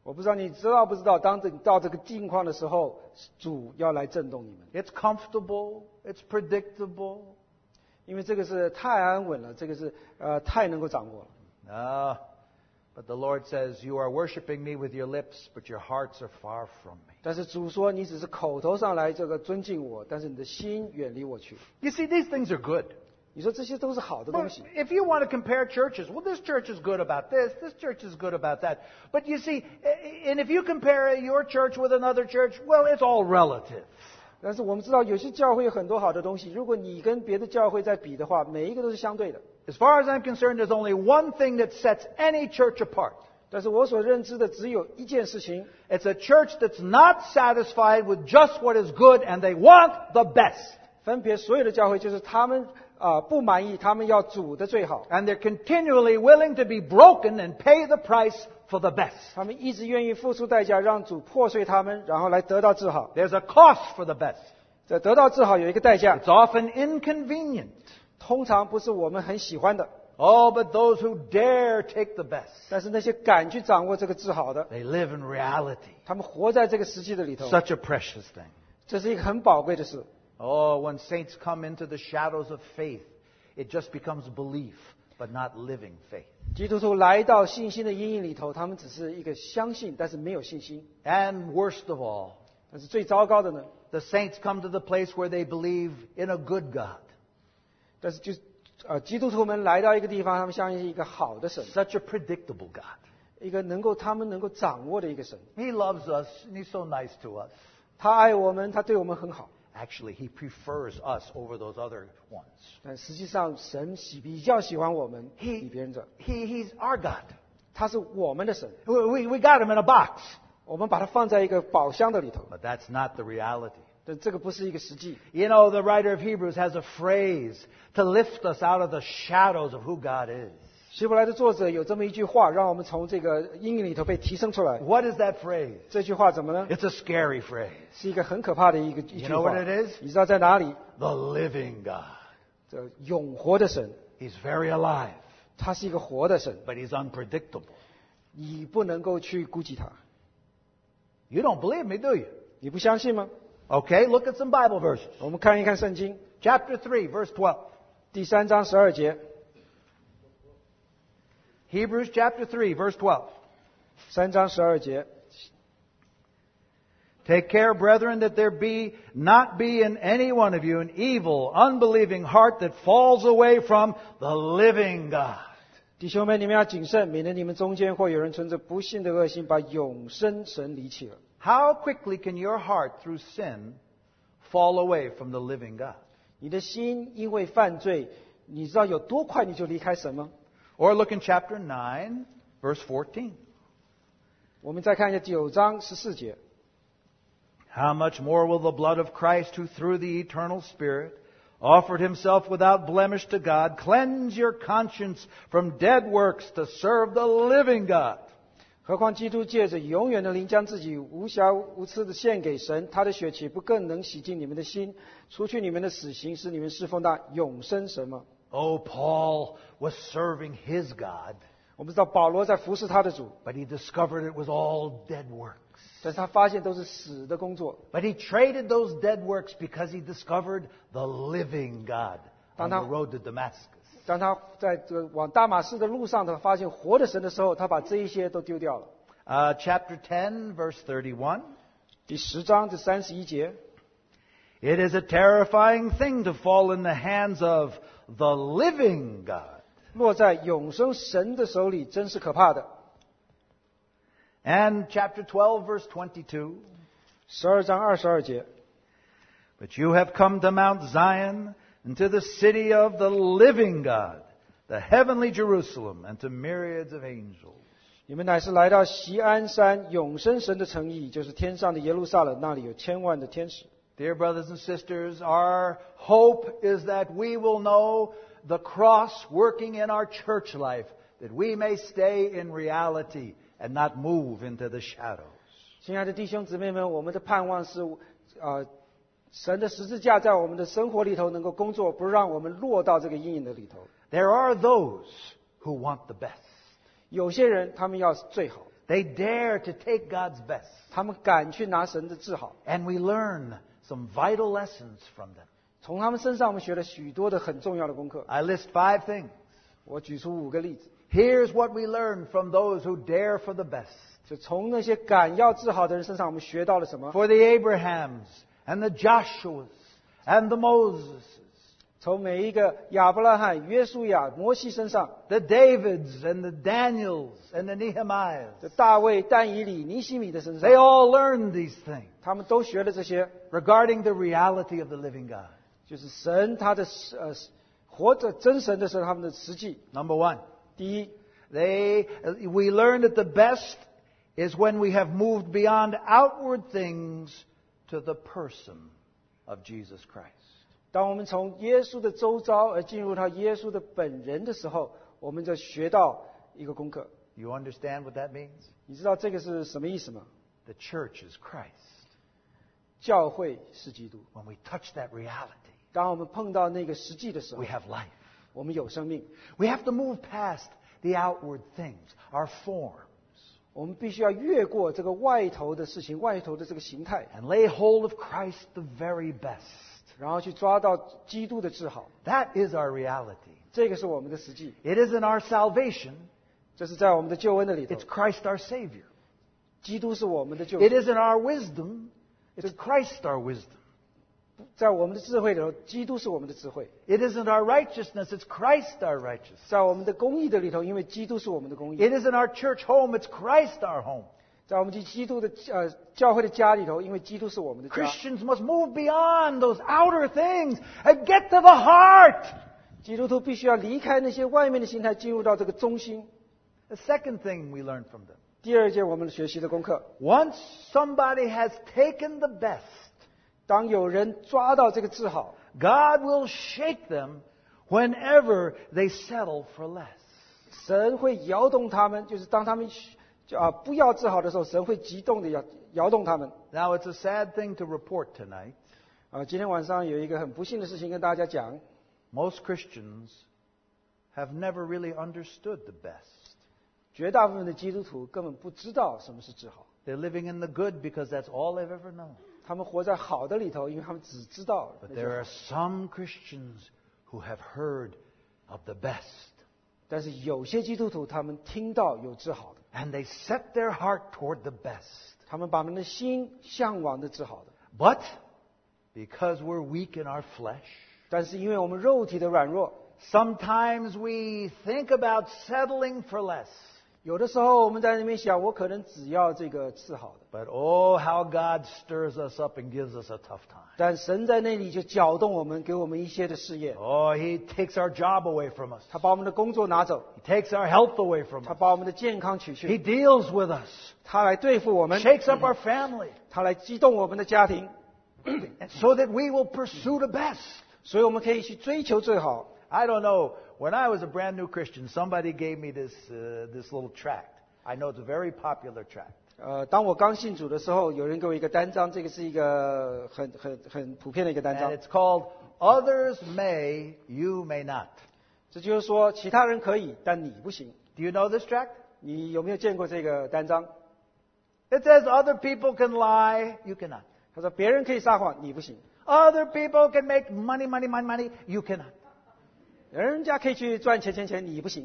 我不知道你知道不知道，当这到这个境况的时候，主要来震动你们。 It's comfortable. It's predictable. 因为这个是太安稳了，这个是呃太能够掌握了。 Ah, but the Lord says, you are worshiping me with your lips, but your hearts are far from me. 但是主说，你只是口头上来这个尊敬我，但是你的心远离我去。 You see, these things are good. 你说这些都是好的 Well, 东西。 if you want to compare churches, well, this church is good about this, this church is good about that. But you see, and if you compare your church with another church, well, it's all relative. 但是我们知道有些教会有很多好的东西，如果你跟别的教会在比的话，每一个都是相对的。 As far as I'm concerned, there's only one thing that sets any church apart. 但是我所认知的只有一件事情， It's a church that's not satisfied with just what is good and they want the best. 分别所有的教会就是他们啊、呃、不满意，他们要主的最好， And they're continually willing to be broken and pay the price for the best. 他们一直愿意付出代价，让主破碎他们，然后来得到治好。 There's a cost for the best. 这得到治好有一个代价， It's often inconvenient. 通常不是我们很喜欢的。 Oh, but those who dare take the best, 但是那些敢去掌握这个治好的， they live in reality. 他们活在这个实际的里头， Such a precious thing. 这是一个很宝贵的事。 Oh, when saints come into the shadows of faith, it just becomes belief, but not living faith. 基督徒来到信心的阴影里头，他们只是一个相信，但是没有信心。 And worst of all, 但是最糟糕的呢， the saints come to the place where they believe in a good God. 但是就呃，基督徒们来到一个地方，他们相信一个好的神， Such a predictable God. 一个能够他们能够掌握的一个神。 He loves us, and He's so nice to us. 他爱我们，他对我们很好。 Actually, He prefers us over those other ones. 但实际上，神喜比较喜欢我们 He- 比别人者， He, he's our God. 他是我们的神。 We, we we got Him in a box. 我们把它放在一个宝箱的里头， But that's not the reality. 但这个不是一个实际。 You know, the writer of Hebrews has a phrase to lift us out of the shadows of who God is. 希伯来的作者有这么一句话，让我们从这个阴影里头被提升出来。 What is that phrase? 这句话怎么呢？ It's a scary phrase. 是一个很可怕的一个一 You 句 know 话。 what it is? 你知道在哪里？ The living God. 这永活的神， He's very alive, 他是一个活的神， but He's unpredictable. 你不能够去估计他。 You don't believe me, do you? 你不相信吗？ Okay, look at some Bible verses. 我们看一看圣经 Chapter three, verse twelve. 第三章十二节， Hebrews chapter three, verse twelve. 三章十二节。 Take care, brethren, that there be not be in any one of you an evil, unbelieving heart that falls away from the living God. 弟兄们，你们要谨慎，免得你们中间或有人存着不信的恶心，把永生神离弃了。 How quickly can your heart, through sin, fall away from the living God? 你的心因为犯罪，你知道有多快你就离开神吗？ Or look in chapter nine, verse fourteen. 我们再看一下九章十四节。 How much more will the blood of Christ, who through the eternal Spirit offered Himself without blemish to God, cleanse your conscience from dead works to serve the living God? 何况基督借着永远的灵，将自己无瑕无疵的献给神，他的血岂不更能洗净你们的心，除去你们的死刑，使你们侍奉那永生神吗？ Oh, Paul was serving his God, 我们知道保罗在服侍他的主， but he discovered it was all dead works. 但是他发现都是死的工作。 But he traded those dead works because he discovered the living God on the road to Damascus. 当他在这个往大马士的路上，他发现活的神的时候，他把这一些都丢掉了。 Uh, chapter ten, verse thirty-one. 第十章这三十一节， It is a terrifying thing to fall in the hands of the living God. 落在永生神的手里，真是可怕的。 And chapter twelve, verse twenty-two. 十二章二十二节， But you have come to Mount Zion, and to the city of the living God, the heavenly Jerusalem, and to myriads of angels. 你们乃是来到锡安山永生神的城邑，就是天上的耶路撒冷，那里有千万的天使。 Dear brothers and sisters, our hope is that we will know the cross working in our church life, that we may stay in reality and not move into the shadows. 亲爱的弟兄姊妹们，我们的盼望是，呃，神的十字架在我们的生活里头能够工作，不让我们落到这个阴影的里头。 There are those who want the best. 有些人他们要最好， They dare to take God's best. 他们敢去拿神的治好， And we learn some vital lessons from them. 从他们身上我们学了许多的很重要的功课。 I list five things. 我举出五个例子， Here's what we learn from those who dare for the best. 就从那些敢要治好的人身上，我们学到了什么？ For the Abrahams and the Joshuas and the Moses, 从每一个亚伯拉罕、约书亚、摩西身上， the Davids and the Daniels and the Nehemiahs, 这大卫、但以理、尼希米的身 they 上， all learned these things 他们都学了这些， regarding the reality of the living God. 就是神他的呃活着真神的时候，他们的实际。 Number one, 第一， they, we learn that the best is when we have moved beyond outward things to the person of Jesus Christ. 当我们从耶稣的周遭而进入到耶稣的本人的时候，我们就学到一个功课。 You understand what that means? 你知道这个是什么意思吗？ The church is Christ. 教会是基督。 When we touch that reality, 当我们碰到那个实际的时候 we，have life. 我们有生命。 We have to move past the outward things, our forms, 我们必须要越过这个外头的事情，外头的这个形态， and lay hold of Christ the very best. 然后去抓到基督的治好。 That is our reality. 这个是我们的实际， It isn't our salvation, 这是在我们的救恩的里头 it's。Christ our Savior. 基督是我们的救 It 恩， isn't our wisdom, it's Christ our wisdom. 在我们的智慧里头，基督是我们的智慧； It isn't our righteousness, it's Christ our righteousness. 在我们的公义的里头，因为基督是我们的公义； It isn't our church home, it's Christ our home. 在我们基督的呃教会的家里头，因为基督是我们的家。 Christians must move beyond those outer things and get to the heart. 基督徒必须要离开那些外面的心态，进入到这个中心。 The second thing we learn from them. 第二件我们学习的功课， Once somebody has taken the best, 当有人抓到这个治好， God will shake them whenever they settle for less. 神会摇动他们，就是当他们就啊不要治好的时候，神会激动的摇摇动他们。 Now, it's a sad thing to report tonight. 啊，今天晚上有一个很不幸的事情跟大家讲， Most Christians have never really understood the best. 绝大部分的基督徒根本不知道什么是治好， They're living in the good because that's all they've ever known. 他们活在好的里头，因为他们只知道 But 那些 there 好 are some Christians who have heard of the best, 但是有些基督徒他们听到有治好的， and they set their heart toward the best. 他们把他们的心向往的治好的， But because we're weak in our flesh, 但是因为我们肉体的软弱， sometimes we think about settling for less. 有的时候我们在那边想，我可能只要这个治好的， But oh, how God stirs us up and gives us a tough time. 但神在那里就搅动我们，给我们一些的事业， Oh, He takes our job away from us. 他把我们的工作拿走， He takes our health away from 他 us. 把我们的健康取 He 去， deals with us, 他来对付我们， shakes up our family, 他来激动我们的家庭， and so that we will pursue the best. 所以我们可以去追求最好。 I don't know. When I was a brand new Christian, somebody gave me this uh, this little tract. I know it's a very popular tract. 呃，当我刚信主的时候，有人给我一个单张，这个是一个很很很普遍的一个单 And 张。 it's called Others May, You May Not. 这就是说，其他人可以，但你不行。 Do you know this tract? 你有没有见过这个单张？ It says other people can lie, you cannot. 他说别人可以撒谎，你不行； Other people can make money, money, money, money, you cannot. 人家可以去赚钱钱钱，你不行；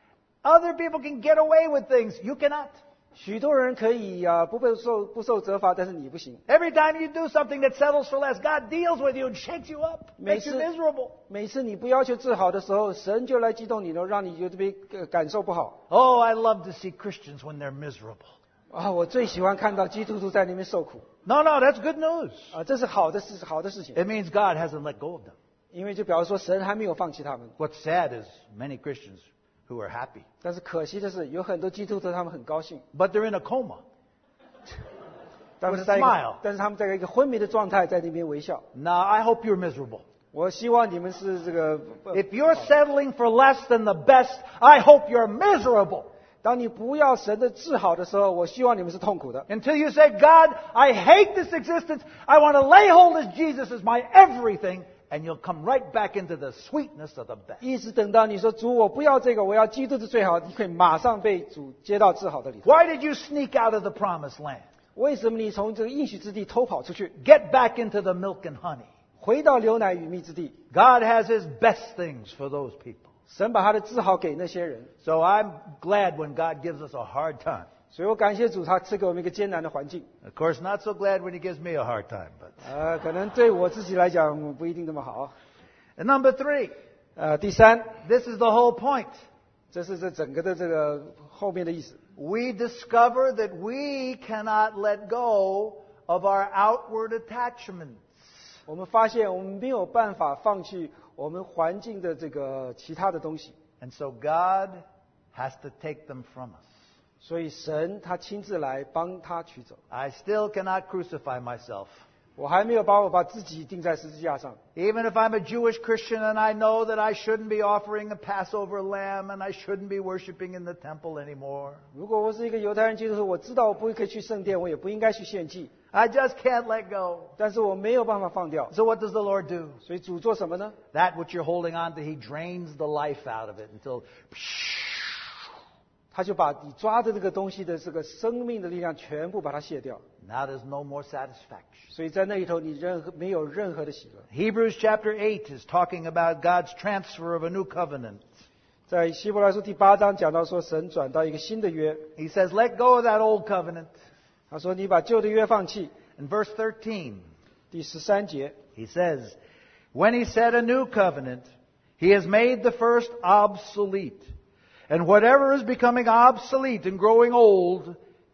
Other people can get away with things, you cannot. 许多人可以啊、不被受不受责罚，但是你不行。 Every time you do something that settles for less, God deals with you and shakes you up, makes you 每次- miserable. 每次你不要求治好的时候，神就来激动你了，让你就这边呃感受不好 Oh, I love to see Christians when they're miserable. 啊！我最喜欢看到基督徒在那边受苦 No, no, that's good news. 啊，这是好的事，好的事情， It means God hasn't let go of them. 因为就表示说神还没有放弃他们。 What's sad is many Christians who are happy, 但是可惜的是，有很多基督徒他们很高兴， but they're in a coma. 但是在一 With a smile. 个但是他们在一个昏迷的状态，在那边微笑。 Now, I hope you're miserable. 我希望你们是这个，呃 If you're settling for less than the best, I hope you're miserable. 当你不要神的治好的时候，我希望你们是痛苦的。 Until you say, God, I hate this existence. I want to lay hold of Jesus as my everything. and you'll come right back into the sweetness of the best. 一直等到你说主我不要这个，我要基督的最好，你可以马上被主接到至好的里头。 Why did you sneak out of the promised land? 为什么你从这个应许之地偷跑出去， Get back into the milk and honey. 回到流奶与蜜之地？ God has His best things for those people. 神把他的治好给那些人， So I'm glad when God gives us a hard time. 所以我感谢主，他赐给我们一个艰难的环境。 Of course, not so glad when He gives me a hard time. But 呃，可能对我自己来讲不一定那么好。 and number three, 呃，第三， this is the whole point. 这是这整个的这个后面的意思。 We discover that we cannot let go of our outward attachments. 我们发现我们没有办法放弃我们环境的这个其他的东西， And so God has to take them from us. 所以神他亲自来帮他取走。 I still cannot crucify myself. 我还没有把我把自己钉在十字架上。 Even if I'm a Jewish Christian and I know that I shouldn't be offering a Passover lamb and I shouldn't be worshiping in the temple anymore. 如果我是一个犹太人基督徒，我知道我不可以去圣殿，我也不应该去献祭， I just can't let go. 但是我没有办法放掉。 So what does the Lord do? 所以主做什么呢？ That which you're holding on to, He drains the life out of it until 他就把你抓的这个东西的这个生命的力量全部把它卸掉， now there's no more satisfaction. 所以在那里头你任何没有任何的喜乐。 Hebrews chapter eight is talking about God's transfer of a new covenant. 在希伯来书第八章讲到说，神转到一个新的约， He says, let go of that old covenant. 他说你把旧的约放弃。 In verse thirteen, 第十三节， he says, when He said a new covenant, He has made the first obsolete. And whatever is becoming obsolete and growing old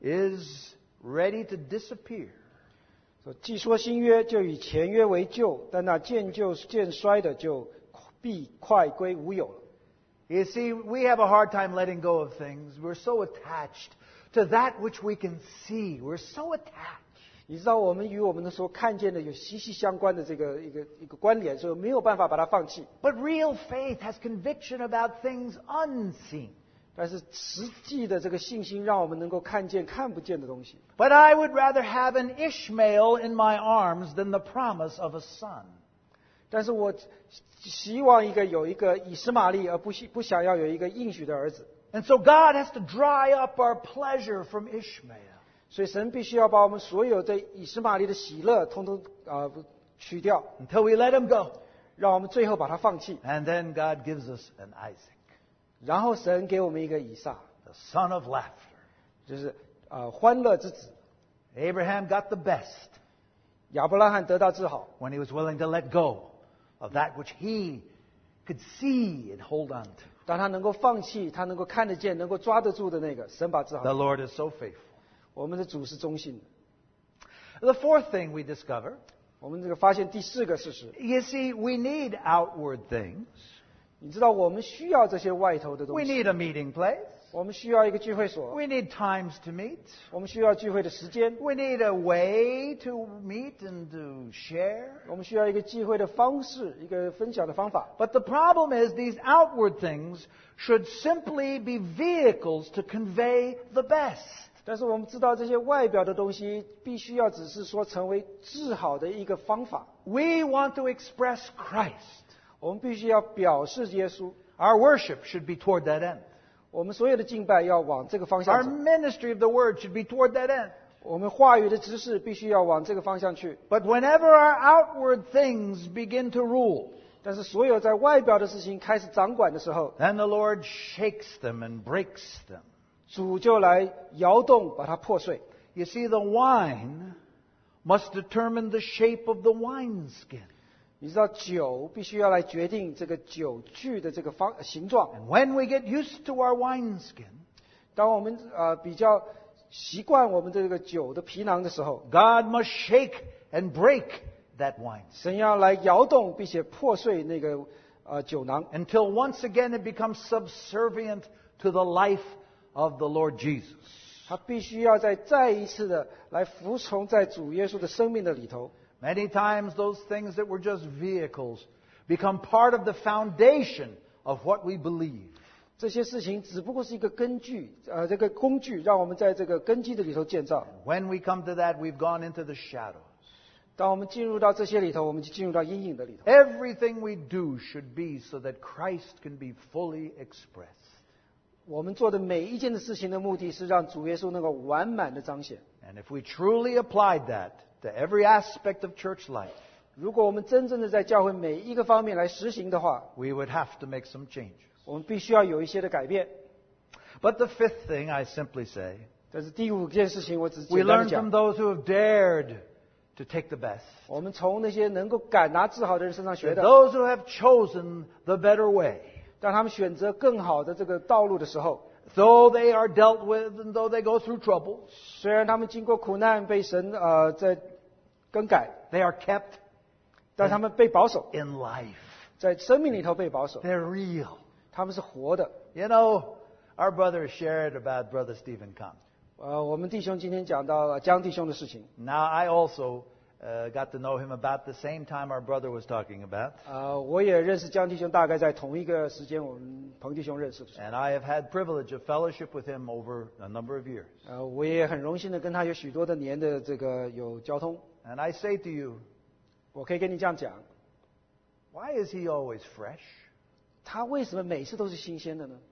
is ready to disappear. 说既说新约，就以前约为旧，但那渐旧渐衰的，就必快归无有了。 You see, we have a hard time letting go of things. We're so attached to that which we can see. We're so attached. 你知道，我们与我们的所看见的有息息相关的这个一个一个关联，所以没有办法把它放弃。 But real faith has conviction about things unseen. 但是实际的这个信心，让我们能够看见看不见的东西。 But I would rather have an Ishmael in my arms than the promise of a son. 但是我希望一个有一个以实玛利，而不不想要有一个应许的儿子。 And so God has to dry up our pleasure from Ishmael. 所以神必须要把我们所有的以实玛利的喜乐，通通啊、呃、取掉， Until we let him go. 让我们最后把它放弃。 And then God gives us an Isaac, 然后神给我们一个以撒， the son of laughter. 就是啊、呃、欢乐之子。 Abraham got the best 亚伯拉罕得到治好， when he was willing to let go of that which he could see and hold on to. 当他能够放弃，他能够看得见，能够抓得住的那个，神把治好 The。Lord is so faithful. 我们的主是忠心的。 The fourth thing we discover, 我们这个发现第四个事实， you see, we need outward things. 你知道我们需要这些外头的东 We 西， need a meeting place. 我们需要一个聚会所， We need times to meet. 我们需要聚会的时间， We need a way to meet and to share. 我们需要一个聚会的方式，一个分享的方法。 But the problem is these outward things should simply be vehicles to convey the best. 但是我们知道这些外表的东西，必须要只是说成为治好的一个方法。 We want to express Christ. 我们必须要表示耶稣， Our worship should be toward that end. 我们所有的敬拜要往这个方 Our 向走， ministry of the word should be toward that end. 我们话语的指示必须要往这个方向去。 But whenever our outward things begin to rule, 但是所有在外表的事情开始掌管的时候， then the Lord shakes them and breaks them. 主就来摇动，把它破碎。 You see, the wine must determine the shape of the wineskin. 你知道酒必须要来决定这个酒具的这个方形状。 And when we get used to our wineskin, 当我们呃比较习惯我们这个酒的皮囊的时候， God must shake and break that wineskin 神要来摇动并且破碎那个呃酒囊， until once again it becomes subservient to the life of the Lord Jesus. 他必须要再再一次的来服从在主耶稣的生命的里头。 Many times those things that were just vehicles become part of the foundation of what we believe. 这些事情只不过是一个根据，呃，这个工具，让我们在这个根基的里头建造。 When we come to that, we've gone into the shadows. 当我们进入到这些里头，我们就进入到阴影的里头。 Everything we do should be so that Christ can be fully expressed. 我们做的每一件的事情的目的是让主耶稣能够完满的彰显。 And if we truly applied that to every aspect of church life, 如果我们真正的在教会每一个方面来实行的话， we would have to make some changes. 我们必须要有一些的改变。 But the fifth thing, I simply say, 但是第五件事情，我只是 we 简单的 learn 讲 from，those who have dared to take the best. 我们从那些能够敢拿治好的人身上学 That 的。 those who have chosen the better way, 当他们选择更好的这个道路的时候， though they are dealt with and though they go through trouble, 虽然他们经过苦难被神呃在更改， they are kept 但他们被保守， in life. 在生命里头被保守， They're real. 他们是活的。 You know, our brother shared about Brother Stephen Kahn. 呃，我们弟兄今天讲到呃江弟兄的事情， Now, I also uh, got to know him about the same time our brother was talking about. 呃，我也认识江弟兄，大概在同一个时间，我们彭弟兄认识的时候， And I have had privilege of fellowship with him over a number of years. 呃，我也很荣幸的跟他有许多的年的这个有交通。 And I say to you, 我可以跟你这样讲， why is he always fresh? 他为什么每次都是新鲜的呢？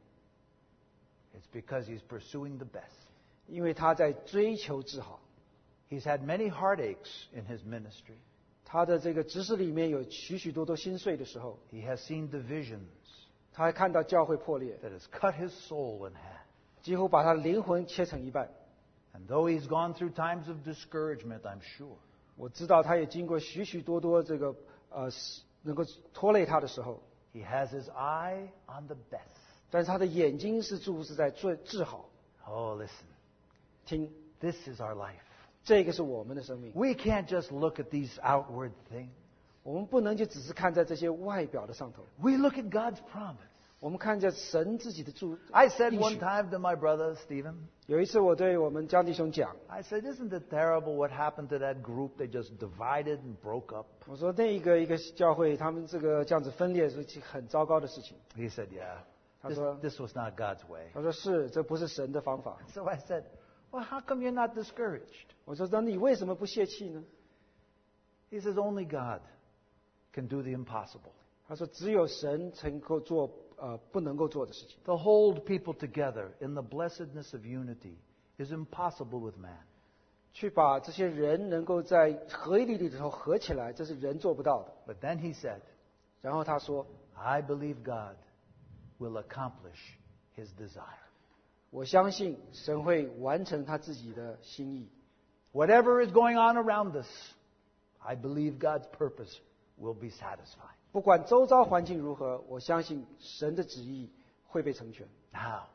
It's because he's pursuing the best. 因为他在追求治好。 He's had many heartaches in his ministry. 他的这个执事里面有许许多多心碎的时候， He has seen divisions 他还看到教会破裂， that has cut his soul in half. 几乎把他的灵魂切成一半。 And though he's gone through times of discouragement, I'm sure, 我知道他也经过许许多多这个呃能够拖累他的时候， he has his eye on the best. 但是他的眼睛是注视在最治好。 Oh, listen, 听， this is our life. 这个是我们的生命， We can't just look at these outward things. 我们不能就只是看在这些外表的上头， We look at God's promise. 我们看着神自己的注。 I said 应 one 许 time to my brother, Stephen, 有一次我对我们江弟兄讲， I said, isn't it terrible what happened to that group? They just divided and broke up. 我说那一个一个教会，他们这个这样子分裂是很糟糕的事情。 He said, yeah, 他 this, 说 this was not God's way. 他说是，这不是神的方法。 So I said, well, how come you're not discouraged? 我说那你为什么不泄气呢？ He says, only God can do the impossible. 他说只有神才能够做呃不能够做的事情。 To hold people together in the blessedness of unity is impossible with man. 去把这些人能够在合一里头合起来，这是人做不到的。 But then he said, 然后他说， I believe God will accomplish his desire. 我相信神会完成他自己的心意。 Whatever is going on around us, I believe God's purpose will be satisfied. 不管周遭环境如何，我相信神的旨意会被成全。 Now,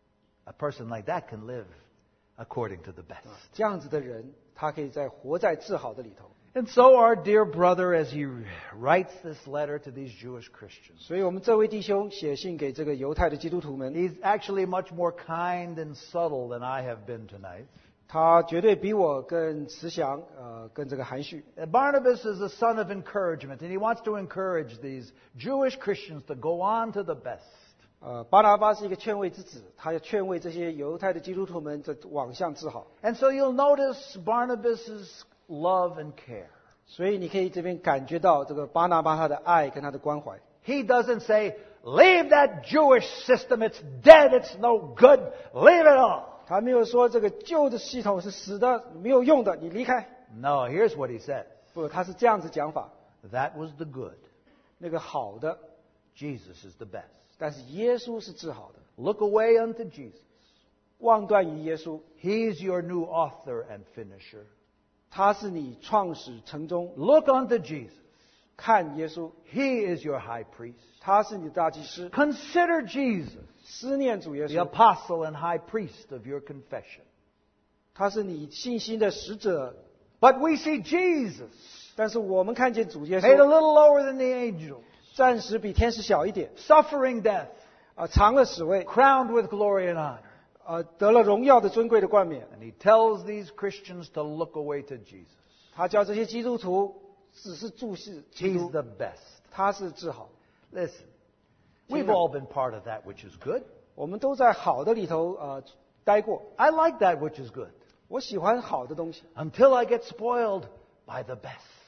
a person like that can live according to the best. 这样子的人，他可以在活在治好的里头。 And so our dear brother, as he writes this letter to these Jewish Christians, 所以我们这位弟兄写信给这个犹太的基督徒们， he's actually much more kind and subtle than I have been tonight. 他绝对比我更慈祥，呃，更这个含蓄。 Uh, Barnabas is a son of encouragement, and he wants to encourage these Jewish Christians to go on to the best. 呃，巴拿巴是一个劝慰之子，他要劝慰这些犹太的基督徒们的往向治好。 And so you'll notice Barnabas's love and care. 所以你可以这边感觉到这个巴拿巴他的爱跟他的关怀。 He doesn't say, leave that Jewish system, it's dead, it's no good, leave it all. 他没有说这个旧的系统是死的，没有用的，你离开。 No, here's what he says. 不，他是这样子讲法。 That was the good. 那个好的， Jesus is the best. 但是耶稣是治好的。 Look away unto Jesus. 望断于耶稣， He's your new author and finisher. 他是你创始成终。 Look unto Jesus. 看耶稣， He is your high priest. 他是你的大祭司。 Consider Jesus, 思念主耶 the 稣， apostle and high priest of your confession. 他是你信心的使者。 But we see Jesus, 但是我们看见主耶 made a 稣， little lower than the angels, 暂时比天使小一点， suffering death, 啊，尝了死味， crowned with glory and honor. 呃，得了荣耀的尊贵的冠冕。 And he tells these Christians to look away to Jesus. 他叫这些基督徒只是注视基 He's 督， the best. 他是治好。 Listen, we've all been part of that which is good. 我们都在好的里头呃待过。 I like that which is good. 我喜欢好的东西， Until I get spoiled by the best.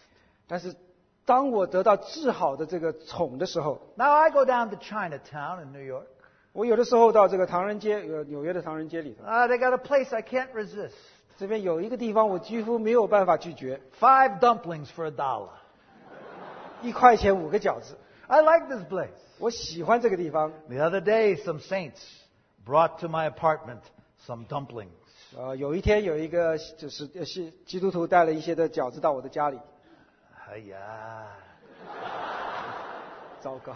但是当我得到治好的这个宠的时候， Now I go down to Chinatown in New York. 我有的时候到这个唐人街，呃，纽约的唐人街里头， Uh, they got a place I can't resist. 这边有一个地方我几乎没有办法拒绝， Five dumplings for a dollar. 一块钱五个饺子， I like this place. 我喜欢这个地方。 The other day, some saints brought to my apartment some dumplings. 呃，有一天有一个就是呃是基督徒带了一些的饺子到我的家里， Hiya. 糟糕，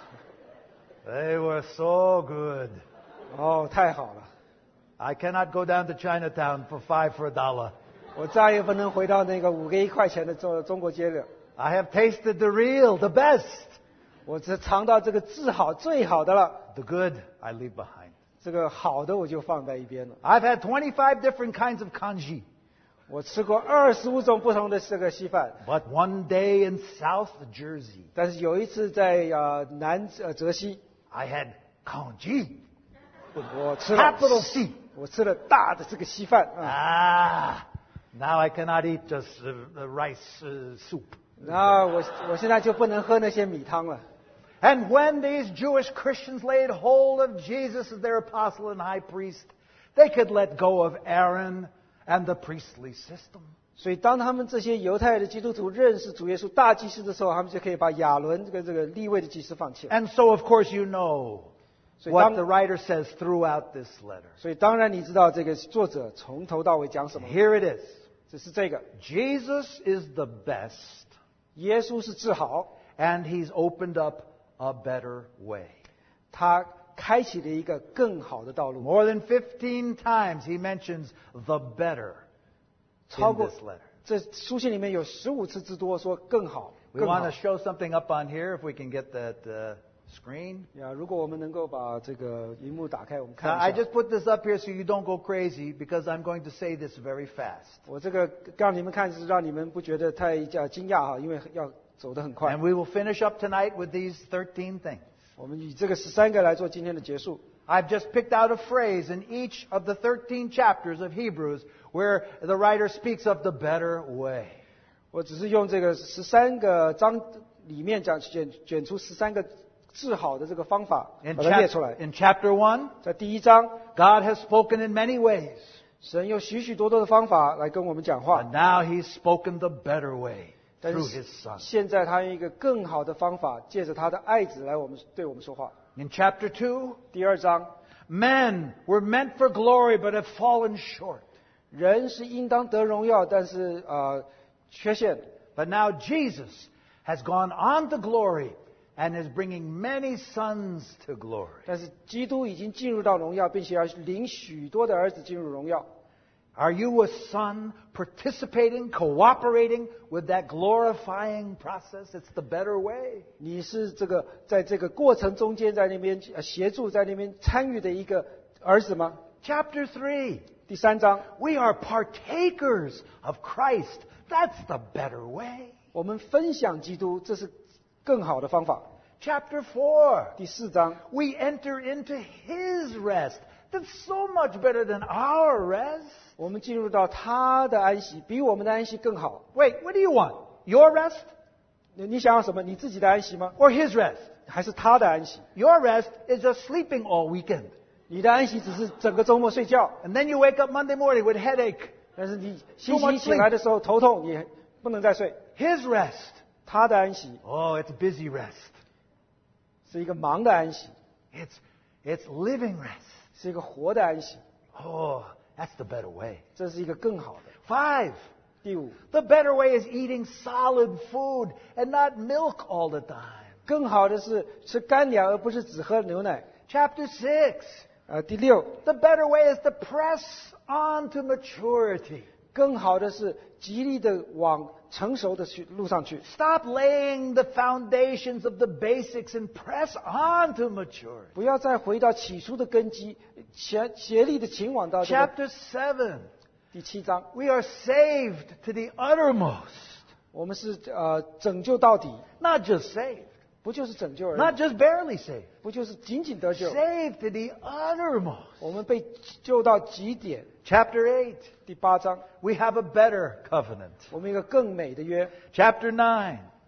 They were so good. 哦，太好了， I cannot go down to Chinatown for five for a dollar. 我再也不能回到那个五个一块钱的中中国街了。 I have tasted the real, the best. 我只尝到这个治好最好的了， The good, I leave behind. 这个好的我就放在一边了。 I've had twenty-five different kinds of congee. 我吃过二十五种不同的这个稀饭， But one day in South Jersey, 但是有一次在呃南呃泽西， I had congee. 我吃了 Capital C. 我吃了大的这个稀饭啊。 Ah, now I cannot eat just uh, the rice uh, soup. 那我我现在就不能喝那些米汤了。 And when these Jewish Christians laid hold of Jesus as their apostle and high priest, they could let go of Aaron and the priestly system. 所以当他们这些犹太的基督徒认识主耶稣大祭司的时候，他们就可以把亚伦这个这个立位的祭司放弃了。 And so, of course, you know 所以 what 当 the writer says throughout this letter. 所以当然你知道这个作者从头到尾讲什么， Here it is. 只是这个 Jesus is the best, 耶稣是治好， and he's opened up a better way. 他开启了一个更好的道路。 More than fifteen times he mentions the better 超 in 过 this letter. 这书信里面有十五次之多说更好， We 更 want 好 to show something up on here if we can get that uh, screen. 呀。如果我们能够把这个荧幕打开，我们 Now, 看 I 一下。 just put this up here so you don't go crazy because I'm going to say this very fast. 我这个让你们看是让你们不觉得太呃惊讶哈，因为要走得很快 And。we will finish up tonight with these thirteen things. 我们以这个十三个来做今天的结束。 I've just picked out a phrase in each of the thirteen chapters of Hebrews where the writer speaks of the better way. 我只是用这个十三个章里面讲选选出十三个治好的这个方法， In, 把它列 chap- 出来。 in chapter one, 在第一章， God has spoken in many ways. 神用许许多多的方法来跟我们讲 And 话， now he's spoken the better way 但 through 是 his son. 现在他用一个更好的方法，借着他的爱子来我们对我们说话。 In chapter two, 第二章， men were meant for glory but have fallen short. 人是应当得荣耀，但是呃缺陷。 But now Jesus has gone on to glory and is bringing many sons to glory. 但是基督已经进入到荣耀，并且要领许多的儿子进入荣耀。 Are you a son participating, cooperating with that glorifying process? It's the better way. 你是这个在这个过程中间，在那边呃协助，在那边参与的一个儿子吗？ Chapter three. 第三章， We are partakers of Christ. That's the better way. 我们分享基督，这是更好的方法。 Chapter four. 第四章， We enter into His rest. That's so much better than our rest. 我们进入到他的安息，比我们的安息更好。 Wait, what do you want? Your rest 你你想要什么？你自己的安息吗？ or His rest? 还是他的安息？ Your rest is just sleeping all weekend. 你的安息只是整个周末睡觉， And then you wake up Monday morning with headache. 但是你星期一醒来的时候头痛，你不能再睡。 His rest. 他的安息 Oh, it's busy rest. 是一个忙的安息， It's, it's living rest. 是一个活的安息， Oh, that's the better way. 这是一个更好的。 Five. 第五， The better way is eating solid food and not milk all the time. 更好的是吃干粮，而不是只喝牛奶。 Chapter six. 呃，第六， The better way is to press on to maturity. 更好的是极力的往成熟的去路上去， Stop laying the foundations of the basics and press on to maturity. 不要再回到起初的根基，协协力的前往到这个 Chapter seven. 第七章。 We are saved to the uttermost. 我们是呃拯救到底， Not just saved. 不就是拯救而 Not 已， just barely saved. 不就是仅仅得救？ Saved to the uttermost. 我们被救到极点。 Chapter eight. 第八章， We have a better covenant. 我们一个更美的约。 Chapter nine.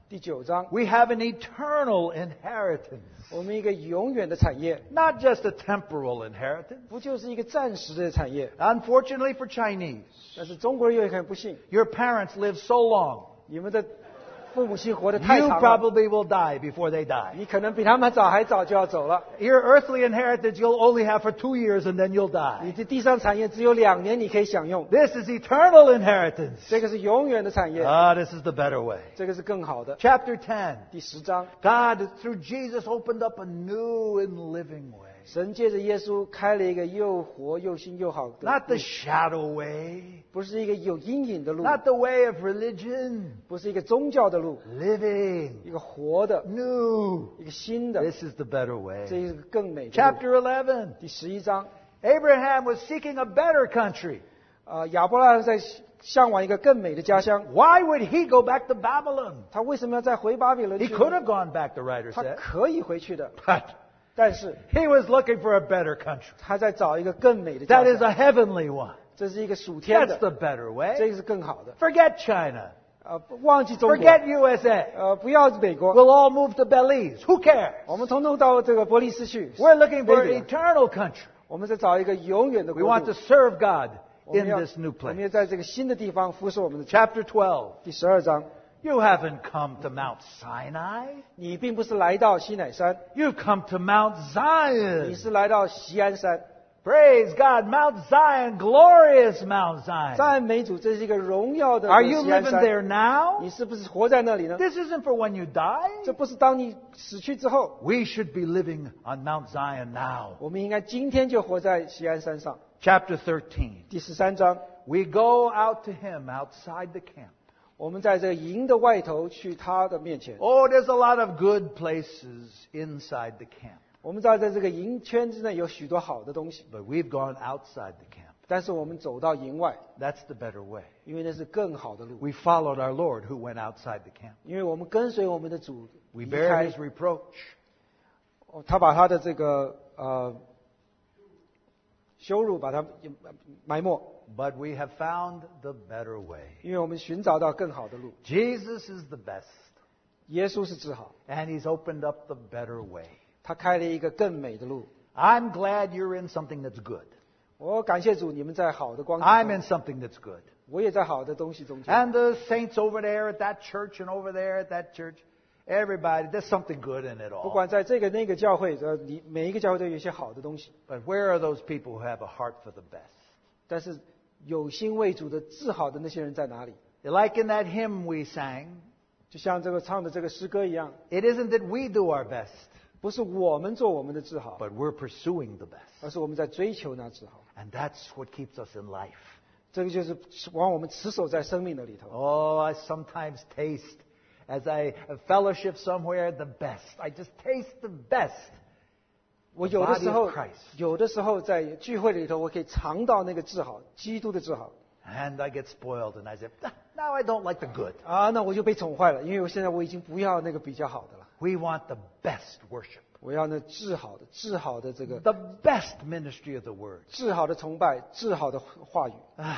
第九章， We have an eternal inheritance, 我们一个永远的产业， not just a temporal inheritance. 不就是一个暂时的产业？ Unfortunately for Chinese, 但是中国人又很不幸， your parents live so long, 你们的父母亲活得太 you 长了， probably will die before they die. 你可能比他们早还早就要走了。 Your earthly inheritance you'll only have for two years and then you'll 你 die. 的地上产业只有两年你可以享用， This is eternal inheritance. 这个是永远的产业， Ah, this is the better way. 这个是更好的。 Chapter ten. 第十章， God, through Jesus, opened up a new and living way. 神借着耶稣开了一个又活又新又好的 Not the 路， shadow way. 不是一个有阴影的路， Not the way of religion. 不是一个宗教的路， Living. 一个活的， New. 一个新的， This is the better 这 way. 一个更美的路。 Chapter eleven. 第十一章， Abraham was seeking a better country. 啊，亚伯拉罕在向往一个更美的家乡， Why would he go back to Babylon? 他为什么要再回巴比伦 He 去 could 呢？ have gone back, the writer 他 said. 可以回去的， But 但是 he was looking for a better country. 他在找一个更美的家 That is 乡， a heavenly one. 这是一个属天 That's 的， the better 这 way. 个是更好的。 Forget China. 呃，不忘记中国， Forget U S A. 呃，不要美国， We'll all move to Belize. Who cares? 我们统统到这个伯利斯去。 We're looking for 那 an 个 eternal country. 我们在找一个永远的 We 国 want 度 to。serve God 我们 in 要 this new 我们 place. 要在这个新的地方服侍我们的主。 Chapter twelve. 第十二章， You haven't come to Mount Sinai. 你并不是来到西乃山， You've come to Mount 你 Zion. 是来到锡安山。 Praise God. Mount Zion. Glorious Mount Zion. 赞美主，这是一个荣耀的 Are you 锡安 living 山。 there now? 你是不是活在那里呢？ This isn't for when you die. 这不是当你死去之后， We should be living on Mount Zion now. 我们应该今天就活在锡安山上。 Chapter thirteen. 第十三章， We go out to him outside the camp. 我们在这个营的外头去他的面前。 Oh, there's a lot of good places inside the camp. 我们知道在这个营圈之内有许多好的东西， But we've gone outside the camp. 但是我们走到营外， That's the better way. 因为那是更好的路。 We followed our Lord who went outside the camp. 因为我们跟随我们的主 We 离 bear 开 his，reproach. 哦他把他的这个呃羞辱把他埋没， But we have found the better way. 因为我们寻找到更好的路。 Jesus is the best. 耶稣是治好， And he's opened up the better way. 他开了一个更美的路。 I'm glad you're in something that's good. 我感谢主，你们在好的光景 I'm 中 in something that's good. 我也在好的东西中间。 And the saints over there at that church and over there at that church, everybody, there's something good in it 不 all. 管在这个那个教会，呃，你每一个教会都有一些好的东西， But where are those people who have a heart for the best? 但是有心为主的治好的那些人在哪里？ Like in that hymn we sang, 就像这个唱的这个诗歌一样， it isn't that we do our best, 不是我们做我们的治好， but we're pursuing the best. 而是我们在追求那治好。 And that's what keeps us in life. 这个就是往我们持守在生命的里头。 Oh, I sometimes taste, as I fellowship somewhere, the best. I just taste the best. 我有的时候 The body of Christ.， 有的时候在聚会里头，我可以尝到那个治好，基督的治好 And I get spoiled and I say, "Ah, now I don't like the good. 啊，那我就被宠坏了，因为我现在我已经不要那个比较好的了， We want the best worship, 我要那治好的、治好的这个 the best ministry of the word. 治好的崇拜、治好的话语。 Ah,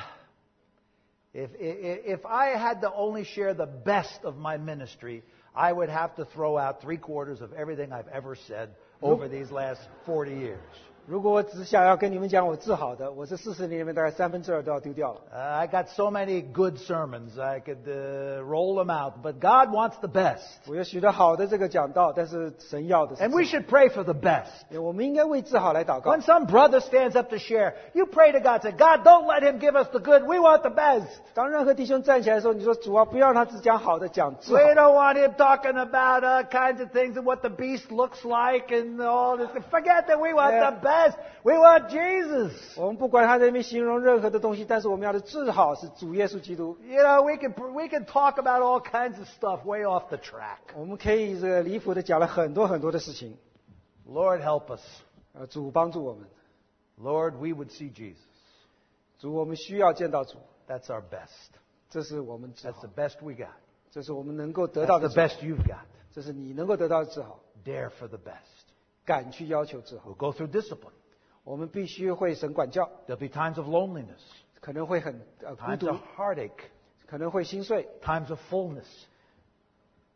If, if, if I had to only share the best of my ministry, I would have to throw out three quarters of everything I've ever said over these last forty years. 如果我只想要跟你们讲我治好的，我这四十年里面大概三分之二都要丢掉了。 Uh, I got so many good sermons, I could uh, roll them out. But God wants the best. 我有许多好的这个讲道，但是神要的是 And we 治好 should pray for the best. 我们应该为治好来祷告 When。some brother stands up to share, you pray to God, say, God, don't let him give us the good. We want the best. 当任何弟兄站起来的时候，你说主啊，不要让他只讲好的，讲治好 We。don't want him talking about uh, kinds of things and what the beast looks like and all this. Forget that. We want Yeah. the best. We want Jesus. 我们不管他在那边形容任何的东西，但是我们要的治好是主耶稣基督。 You know, we can, we can talk about all kinds of stuff way off the track. 我们可以这个离谱的讲了很多很多的事情。 Lord, help us. 呃，主帮助我们， Lord, we would see Jesus. 主我们需要见到主， That's our best. 这是我们治 That's 好 the，best we got. 这是我们能够得到 That's 的 the 治好， best you've got. 这是你能够得到的治好。 Dare for the best. 敢去要求治好， We'll go through discipline. 我们必须会神管教， There'll be times of loneliness, 可能会很呃孤 times 独 of，heartache, 可能会心碎， times of fullness.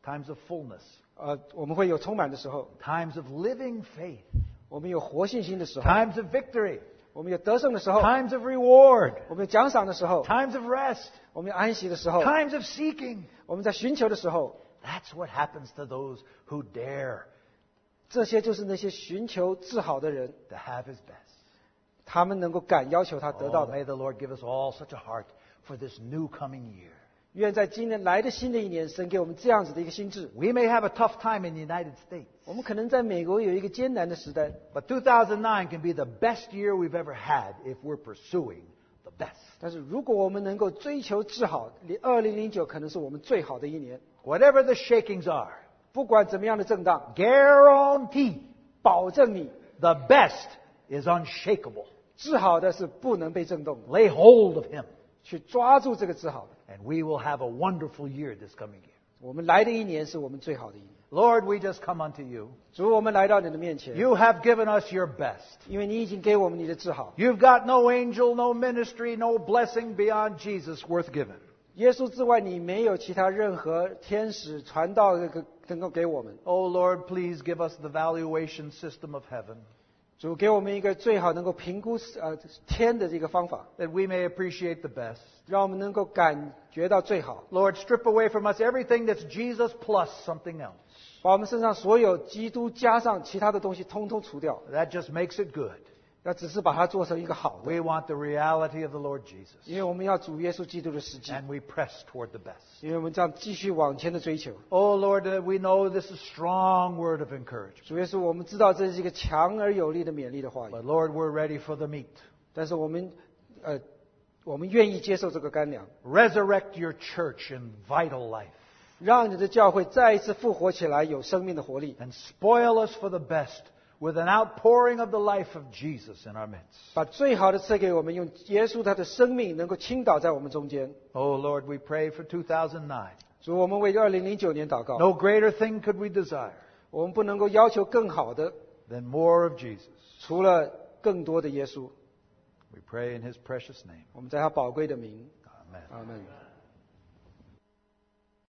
times of fullness, 呃，我们会有充满的时候， times of living faith, 我们有活信心的时候， times of victory, 我们有得胜的时候， times of reward, 我们有奖赏的时候， times of rest, 我们有安息的时候， times of seeking. 我们在寻求的时候， That's what happens to those who dare 这些就是那些寻求治好的人， to have His best. 他们能够敢要求他得到 Oh, 的。 may the Lord give us all such a heart for this new coming year. 愿在今年来的新的一年，神给我们这样子的一个心智。 We may have a tough time in the United States, 我们可能在美国有一个艰难的时代， but two thousand nine can be the best year we've ever had if we're pursuing the best. 但是如果我们能够追求治好，二零零九可能是我们最好的一年。 Whatever the shakings are, 不管怎么样的震荡， guarantee 保证你 the best is unshakable. 治好的是不能被震动的， Lay hold of Him, 去抓住这个治好的。 and we will have a wonderful year this coming year. 我们来的一年是我们最好的一年。 Lord, we just come unto you. 主，我们来到你的面前， You have given us your best. 因为你已经给我们你的治好。 You've got no angel, no ministry, no blessing beyond Jesus worth giving. 耶稣之外，你没有其他任何天使传道这个能够给我们。 Oh Lord, please give us the valuation system of heaven, 主给我们一个最好能够评估呃天的这个方法， that we may appreciate the best. 让我们能够感觉到最好， Lord, strip away from us everything that's Jesus plus something else. 把我们身上所有基督加上其他的东西通通除掉， That just makes it good. 要只是把它做成一个好的， We want the reality of the Lord Jesus, 因为我们要主耶稣基督的实际， and we press toward the best. 因为我们这样继续往前的追求。 Oh Lord, uh, we know this is a strong word of encouragement. 主耶稣，我们知道这是一个强而有力的勉励的话语， But Lord, we're ready for the meat. 但是我们呃，我们愿意接受这个干粮， Resurrect your church in vital life, 让你的教会再一次复活起来，有生命的活力， and spoil us for the best with an outpouring of the life of Jesus in our midst. 把最好的赐给我们，用耶稣他的生命能够倾倒在我们中间。 Oh Lord, we pray for two thousand nine. 主，我们为二零零九年祷告， No greater thing could we desire 我们不能够要求更好的， than more of Jesus. 除了更多的耶稣。 We pray in His precious name. 我们在他宝贵的名， Amen. 阿门。